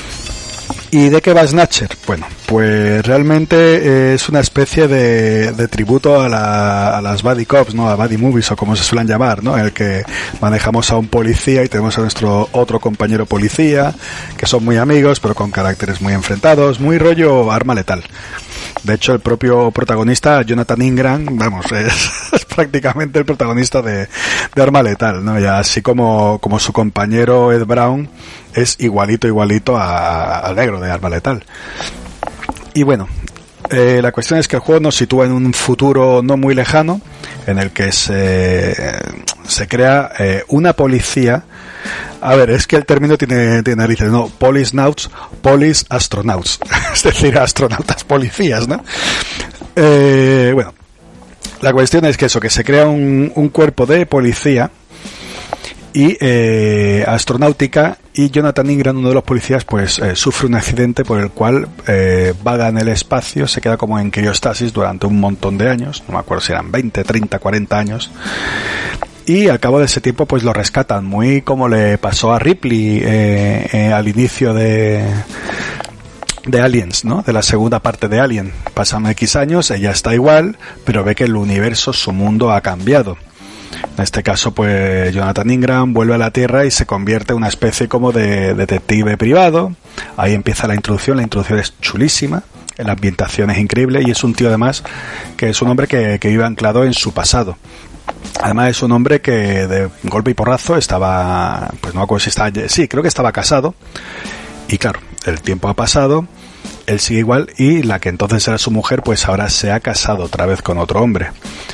¿Y de qué va Snatcher? Bueno, pues realmente es una especie de tributo a las buddy cops, ¿no? A buddy movies, o como se suelen llamar, ¿no? En el que manejamos a un policía y tenemos a nuestro otro compañero policía, que son muy amigos, pero con caracteres muy enfrentados, muy rollo Arma Letal. De hecho, el propio protagonista, Jonathan Ingram, vamos, es prácticamente el protagonista de Arma Letal, ¿no? Y así como su compañero Ed Brown es igualito al negro de Arma Letal. Y bueno, la cuestión es que el juego nos sitúa en un futuro no muy lejano, en el que se crea una policía. A ver, es que el término tiene narices, ¿no? Police astronauts, es decir, astronautas policías, ¿no? Bueno, la cuestión es que que se crea un cuerpo de policía y astronáutica, y Jonathan Ingram, uno de los policías, pues sufre un accidente por el cual vaga en el espacio, se queda como en criostasis durante un montón de años, no me acuerdo si eran 20, 30, 40 años, y al cabo de ese tiempo pues lo rescatan, muy como le pasó a Ripley al inicio de Aliens, ¿no? De la segunda parte de Alien. Pasan X años, ella está igual, pero ve que el universo, su mundo ha cambiado. En este caso, pues Jonathan Ingram vuelve a la Tierra y se convierte en una especie como de detective privado. Ahí empieza la introducción es chulísima, la ambientación es increíble, y es un tío además que es un hombre que vive anclado en su pasado. Además es un hombre que de golpe y porrazo estaba, pues no me acuerdo si estaba, sí, creo que estaba casado, y claro, el tiempo ha pasado, él sigue igual, y la que entonces era su mujer pues ahora se ha casado otra vez con otro hombre.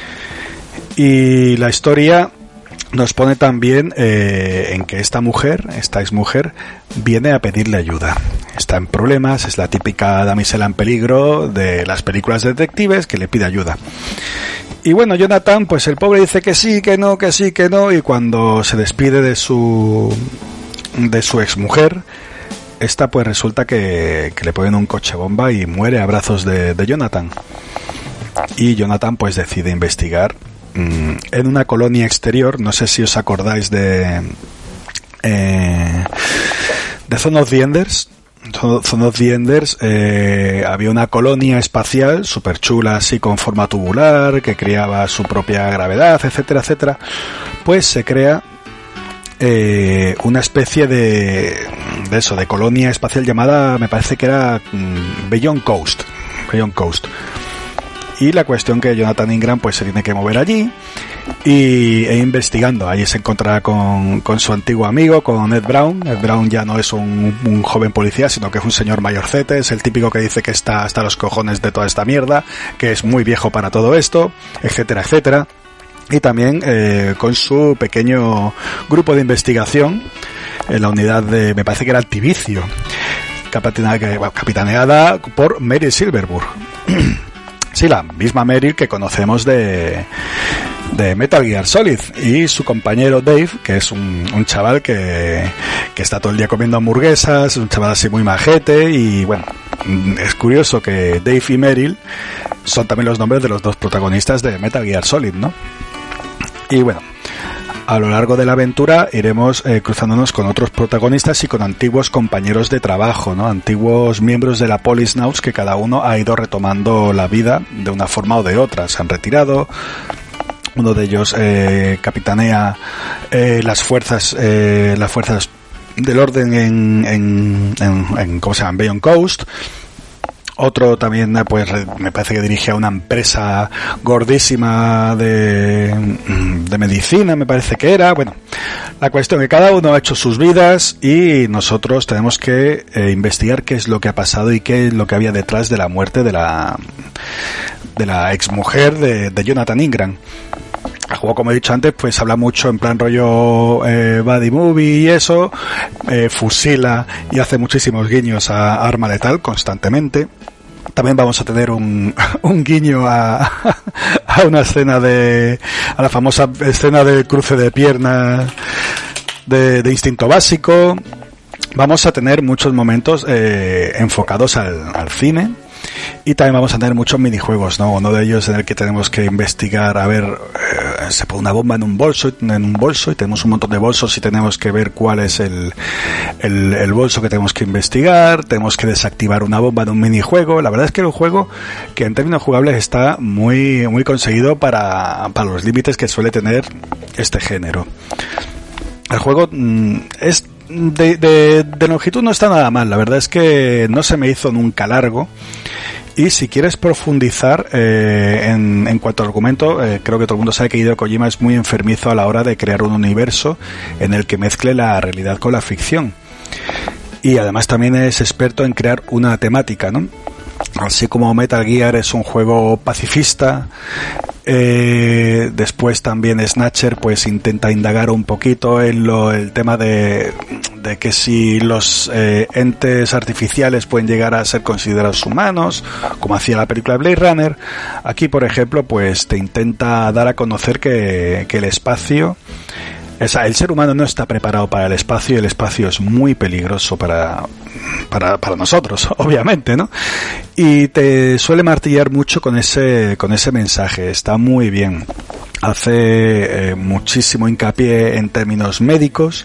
Y la historia nos pone también en que esta exmujer, viene a pedirle ayuda. Está en problemas, es la típica damisela en peligro de las películas de detectives que le pide ayuda. Y bueno, Jonathan, pues el pobre dice que sí, que no, que sí, que no, y cuando se despide de su exmujer, esta pues resulta que le ponen un coche bomba y muere a brazos de Jonathan. Y Jonathan pues decide investigar en una colonia exterior. No sé si os acordáis de Zone of the Enders. Zone of the Enders, había una colonia espacial súper chula, así con forma tubular, que creaba su propia gravedad, etcétera, etcétera. Pues se crea una especie de colonia espacial llamada, me parece que era Beyond Coast. Y la cuestión que Jonathan Ingram pues se tiene que mover allí e investigando. Allí se encontrará con su antiguo amigo, con Ed Brown. Ed Brown ya no es un joven policía, sino que es un señor mayorcete. Es el típico que dice que está hasta los cojones de toda esta mierda, que es muy viejo para todo esto, etcétera, etcétera. Y también con su pequeño grupo de investigación en la unidad de, me parece que era Altivicio, capitaneada por Meryl Silverburg. Sí, la misma Meryl que conocemos de Metal Gear Solid, y su compañero Dave, que es un chaval que está todo el día comiendo hamburguesas, un chaval así muy majete. Y bueno, es curioso que Dave y Meryl son también los nombres de los dos protagonistas de Metal Gear Solid, ¿no? Y bueno, a lo largo de la aventura iremos cruzándonos con otros protagonistas y con antiguos compañeros de trabajo, ¿no? Antiguos miembros de la Policenauts que cada uno ha ido retomando la vida de una forma o de otra. Se han retirado. Uno de ellos capitanea las fuerzas del orden en ¿cómo se llama? Beyond Coast. Otro también, pues me parece que dirige a una empresa gordísima de medicina, me parece que era. Bueno, la cuestión es que cada uno ha hecho sus vidas y nosotros tenemos que investigar qué es lo que ha pasado y qué es lo que había detrás de la muerte de la exmujer de Jonathan Ingram. El juego, como he dicho antes, pues habla mucho en plan rollo buddy movie y eso, fusila y hace muchísimos guiños a Arma Letal constantemente. También vamos a tener un guiño a una escena a la famosa escena del cruce de piernas de Instinto Básico. Vamos a tener muchos momentos enfocados al cine. Y también vamos a tener muchos minijuegos, ¿no? Uno de ellos en el que tenemos que investigar, a ver, se pone una bomba en un bolso y tenemos un montón de bolsos y tenemos que ver cuál es el bolso que tenemos que investigar, tenemos que desactivar una bomba en un minijuego. La verdad es que es un juego que en términos jugables está muy, muy conseguido para los límites que suele tener este género. El juego es de longitud no está nada mal, la verdad es que no se me hizo nunca largo. Y si quieres profundizar en cuanto al argumento, creo que todo el mundo sabe que Hideo Kojima es muy enfermizo a la hora de crear un universo en el que mezcle la realidad con la ficción. Y además también es experto en crear una temática, ¿no? Así como Metal Gear es un juego pacifista, después también Snatcher pues intenta indagar un poquito en el tema de que si los entes artificiales pueden llegar a ser considerados humanos, como hacía la película Blade Runner. Aquí, por ejemplo, pues te intenta dar a conocer que el espacio, el ser humano no está preparado para el espacio y el espacio es muy peligroso para nosotros, obviamente, ¿no? Y te suele martillar mucho con ese mensaje. Está muy bien. Hace muchísimo hincapié en términos médicos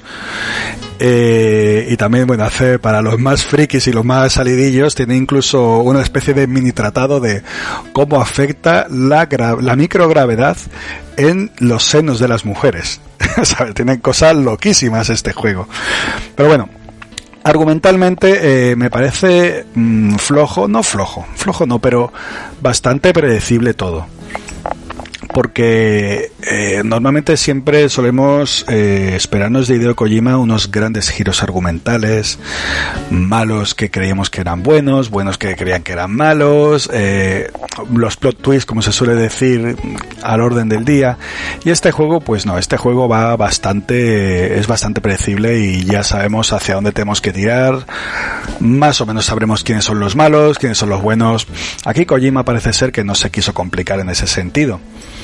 y también, bueno, hace para los más frikis y los más salidillos, tiene incluso una especie de mini tratado de cómo afecta la microgravedad en los senos de las mujeres. ¿Sabes? Tienen cosas loquísimas este juego. Pero bueno, argumentalmente me parece flojo no, pero bastante predecible todo. Porque normalmente siempre solemos esperarnos de Hideo Kojima unos grandes giros argumentales, malos que creíamos que eran buenos que creían que eran malos, los plot twists, como se suele decir, al orden del día. Y este juego, pues no, este juego es bastante predecible y ya sabemos hacia dónde tenemos que tirar, más o menos sabremos quiénes son los malos, quiénes son los buenos. Aquí Kojima parece ser que no se quiso complicar en ese sentido.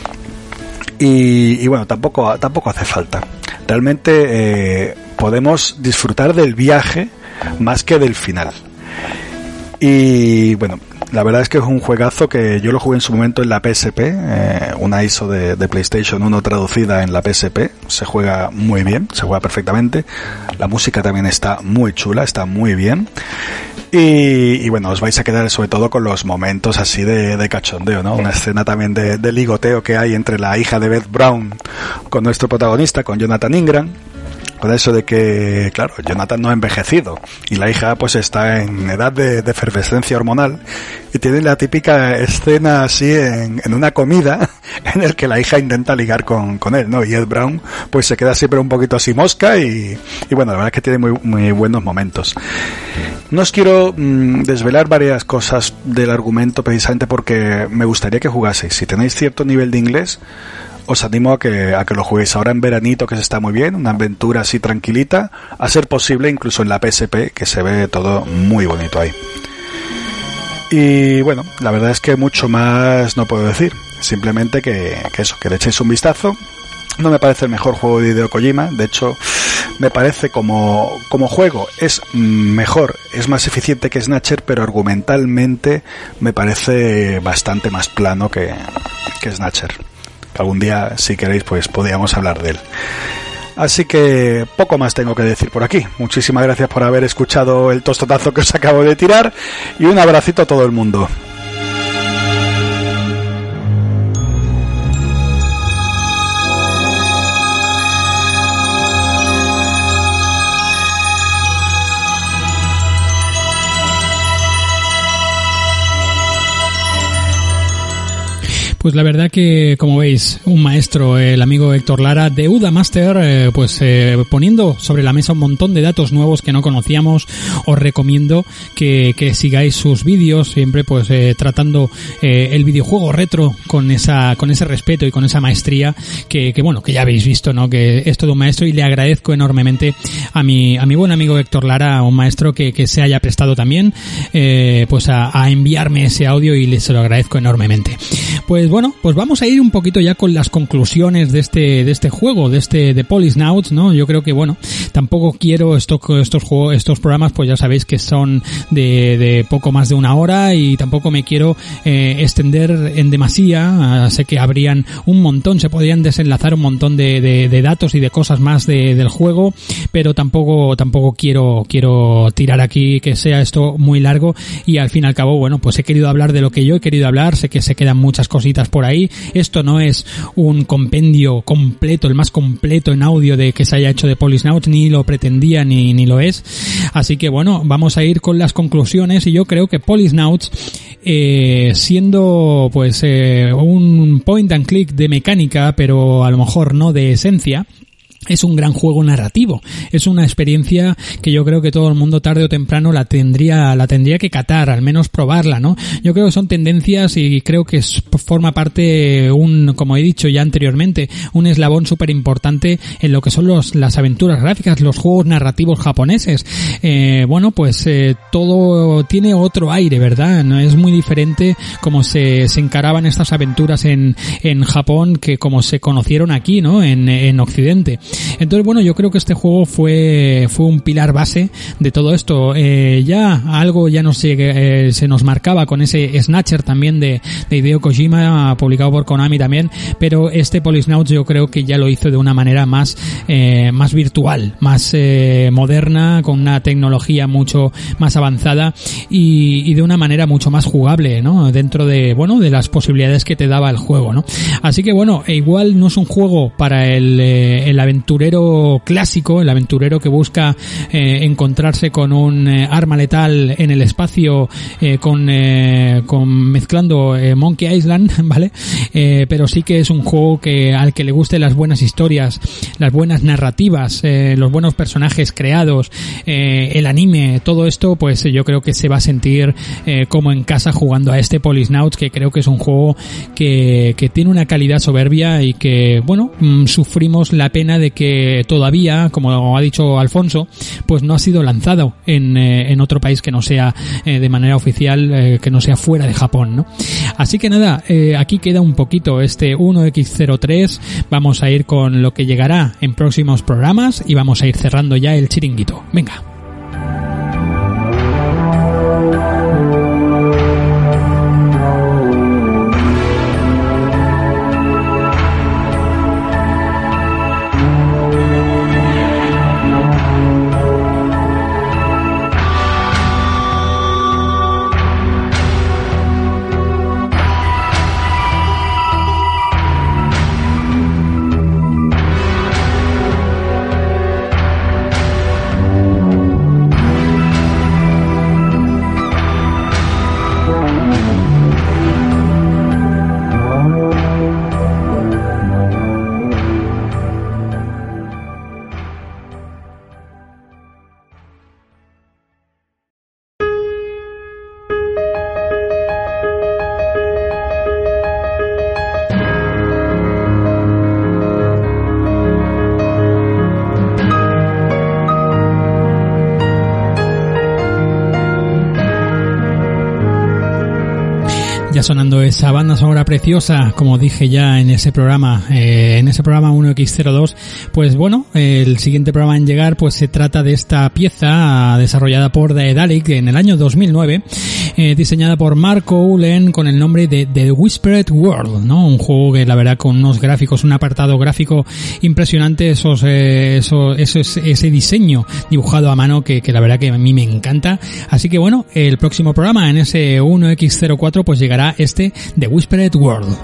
Y bueno, tampoco hace falta. Realmente podemos disfrutar del viaje más que del final. Y bueno, la verdad es que es un juegazo que yo lo jugué en su momento en la PSP, una ISO de PlayStation 1 traducida en la PSP. Se juega muy bien, se juega perfectamente. La música también está muy chula, está muy bien. Y bueno, os vais a quedar sobre todo con los momentos así de cachondeo, ¿no? Una escena también de ligoteo que hay entre la hija de Beth Brown con nuestro protagonista, con Jonathan Ingram. Con eso de que, claro, Jonathan no ha envejecido y la hija pues está en edad de efervescencia hormonal y tiene la típica escena así en una comida en el que la hija intenta ligar con él, ¿no? Y Ed Brown pues se queda siempre un poquito así mosca y bueno, la verdad es que tiene muy, muy buenos momentos. No os quiero desvelar varias cosas del argumento precisamente porque me gustaría que jugaseis. Si tenéis cierto nivel de inglés, os animo a que lo juguéis ahora en veranito, que se está muy bien, una aventura así tranquilita, a ser posible incluso en la PSP, que se ve todo muy bonito ahí. Y bueno, la verdad es que mucho más no puedo decir, simplemente que le echéis un vistazo. No me parece el mejor juego de Hideo Kojima, de hecho me parece como juego es mejor, es más eficiente que Snatcher, pero argumentalmente me parece bastante más plano que Snatcher. Algún día, si queréis, pues podríamos hablar de él. Así que poco más tengo que decir por aquí. Muchísimas gracias por haber escuchado el tostotazo que os acabo de tirar y un abracito a todo el mundo. Pues la verdad que, como veis, un maestro, el amigo Héctor Lara de Udamaster, poniendo sobre la mesa un montón de datos nuevos que no conocíamos. Os recomiendo que sigáis sus vídeos, siempre pues tratando el videojuego retro con ese respeto y con esa maestría que ya habéis visto, ¿no? Que es todo un maestro, y le agradezco enormemente a mi buen amigo Héctor Lara, un maestro que se haya prestado también a enviarme ese audio, y se lo agradezco enormemente. Pues bueno, pues vamos a ir un poquito ya con las conclusiones de este juego, de Polysnauts, ¿no? Yo creo que tampoco quiero estos programas, pues ya sabéis que son de poco más de una hora, y tampoco me quiero extender en demasía. Sé que habrían se podrían desenlazar un montón de datos y de cosas más del juego, pero tampoco quiero tirar aquí que sea esto muy largo, y al fin y al cabo, pues he querido hablar de lo que yo he querido hablar. Sé que se quedan muchas cositas por ahí. Esto no es un compendio completo, el más completo en audio que se haya hecho de Polysnauts, ni lo pretendía ni lo es. Así que vamos a ir con las conclusiones, y yo creo que Polysnauts, siendo un point and click de mecánica, pero a lo mejor no de esencia, es un gran juego narrativo. Es una experiencia que yo creo que todo el mundo tarde o temprano la tendría que catar, al menos probarla, ¿no? Yo creo que son tendencias, y creo que forma parte como he dicho ya anteriormente, un eslabón súper importante en lo que son las aventuras gráficas, los juegos narrativos japoneses. Todo tiene otro aire, ¿verdad? No es muy diferente como se encaraban estas aventuras en Japón que como se conocieron aquí, ¿no? En Occidente. Entonces, yo creo que este juego fue un pilar base de todo esto. Algo se nos marcaba con ese Snatcher también de Hideo Kojima, publicado por Konami también, pero este Polysnauts yo creo que ya lo hizo de una manera más virtual, más moderna, con una tecnología mucho más avanzada, y de una manera mucho más jugable, ¿no? Dentro de las posibilidades que te daba el juego, ¿no? Así que igual no es un juego para el aventurero clásico, el aventurero que busca encontrarse con un arma letal en el espacio, mezclando Monkey Island, ¿vale? Pero sí que es un juego al que le guste las buenas historias, las buenas narrativas, los buenos personajes creados, el anime, todo esto, pues yo creo que se va a sentir como en casa jugando a este Polysnauts, que creo que es un juego que tiene una calidad soberbia, y que sufrimos la pena de que todavía, como ha dicho Alfonso, pues no ha sido lanzado en otro país que no sea de manera oficial, que no sea fuera de Japón, ¿no? Así que nada, aquí queda un poquito este 1X03. Vamos a ir con lo que llegará en próximos programas, y vamos a ir cerrando ya el chiringuito. Venga. Sonando esa banda sonora preciosa, como dije ya en ese programa 1X02, pues el siguiente programa en llegar pues se trata de esta pieza desarrollada por Daedalic en el año 2009, diseñada por Marco Ulen con el nombre de The Whispered World, ¿no? Un juego que la verdad con unos gráficos, un apartado gráfico impresionante, ese diseño dibujado a mano que la verdad que a mí me encanta. Así que el próximo programa en ese 1X04 pues llegará este The Whispered World.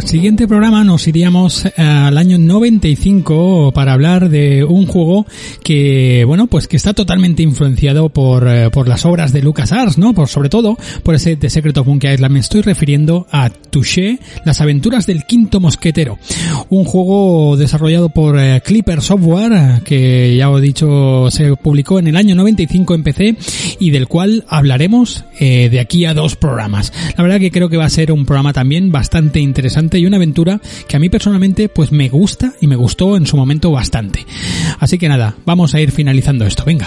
siguiente programa nos iríamos al año 95 para hablar de un juego que, bueno, pues que está totalmente influenciado por las obras de LucasArts, ¿no? Sobre todo por ese The Secret of Monkey Island. Me estoy refiriendo a Touché, las aventuras del quinto mosquetero. Un juego desarrollado por Clipper Software, que ya os he dicho se publicó en el año 95 en PC y del cual hablaremos de aquí a 2 programas. La verdad que creo que va a ser un programa también bastante interesante y una aventura que a mí personalmente pues me gusta y me gustó en su momento bastante. Así que nada, vamos a ir finalizando esto. Venga.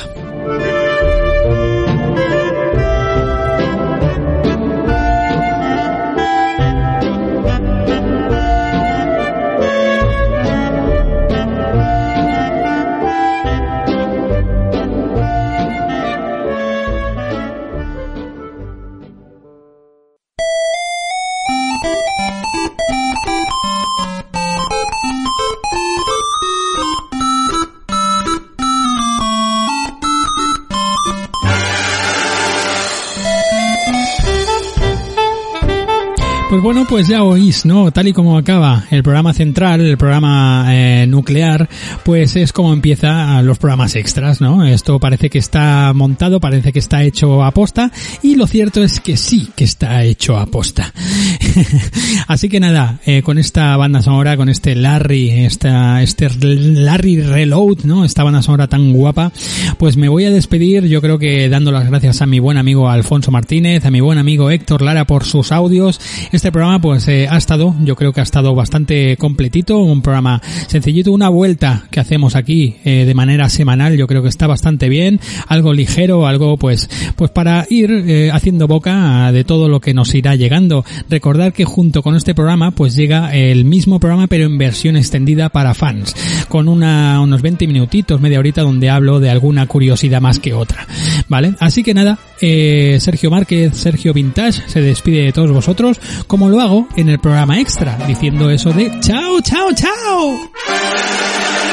Pues bueno, pues ya oís, ¿no? Tal y como acaba el programa central, el programa nuclear, pues es como empiezan los programas extras, ¿no? Esto parece que está montado, parece que está hecho a posta, y lo cierto es que sí que está hecho a posta. Así que nada, con esta banda sonora, con este Larry, este Larry Reload, ¿no? Esta banda sonora tan guapa, pues me voy a despedir, yo creo que dando las gracias a mi buen amigo Alfonso Martínez, a mi buen amigo Héctor Lara por sus audios. Este programa pues yo creo que ha estado bastante completito, un programa sencillito, una vuelta que hacemos aquí de manera semanal, yo creo que está bastante bien, algo ligero, algo pues para ir haciendo boca de todo lo que nos irá llegando. Recordad que junto con este programa pues llega el mismo programa pero en versión extendida para fans, con unos 20 minutitos, media horita, donde hablo de alguna curiosidad más que otra, ¿vale? Así que nada, Sergio Márquez, Sergio Vintage, se despide de todos vosotros, como lo hago en el programa extra, diciendo eso de chao, chao, chao.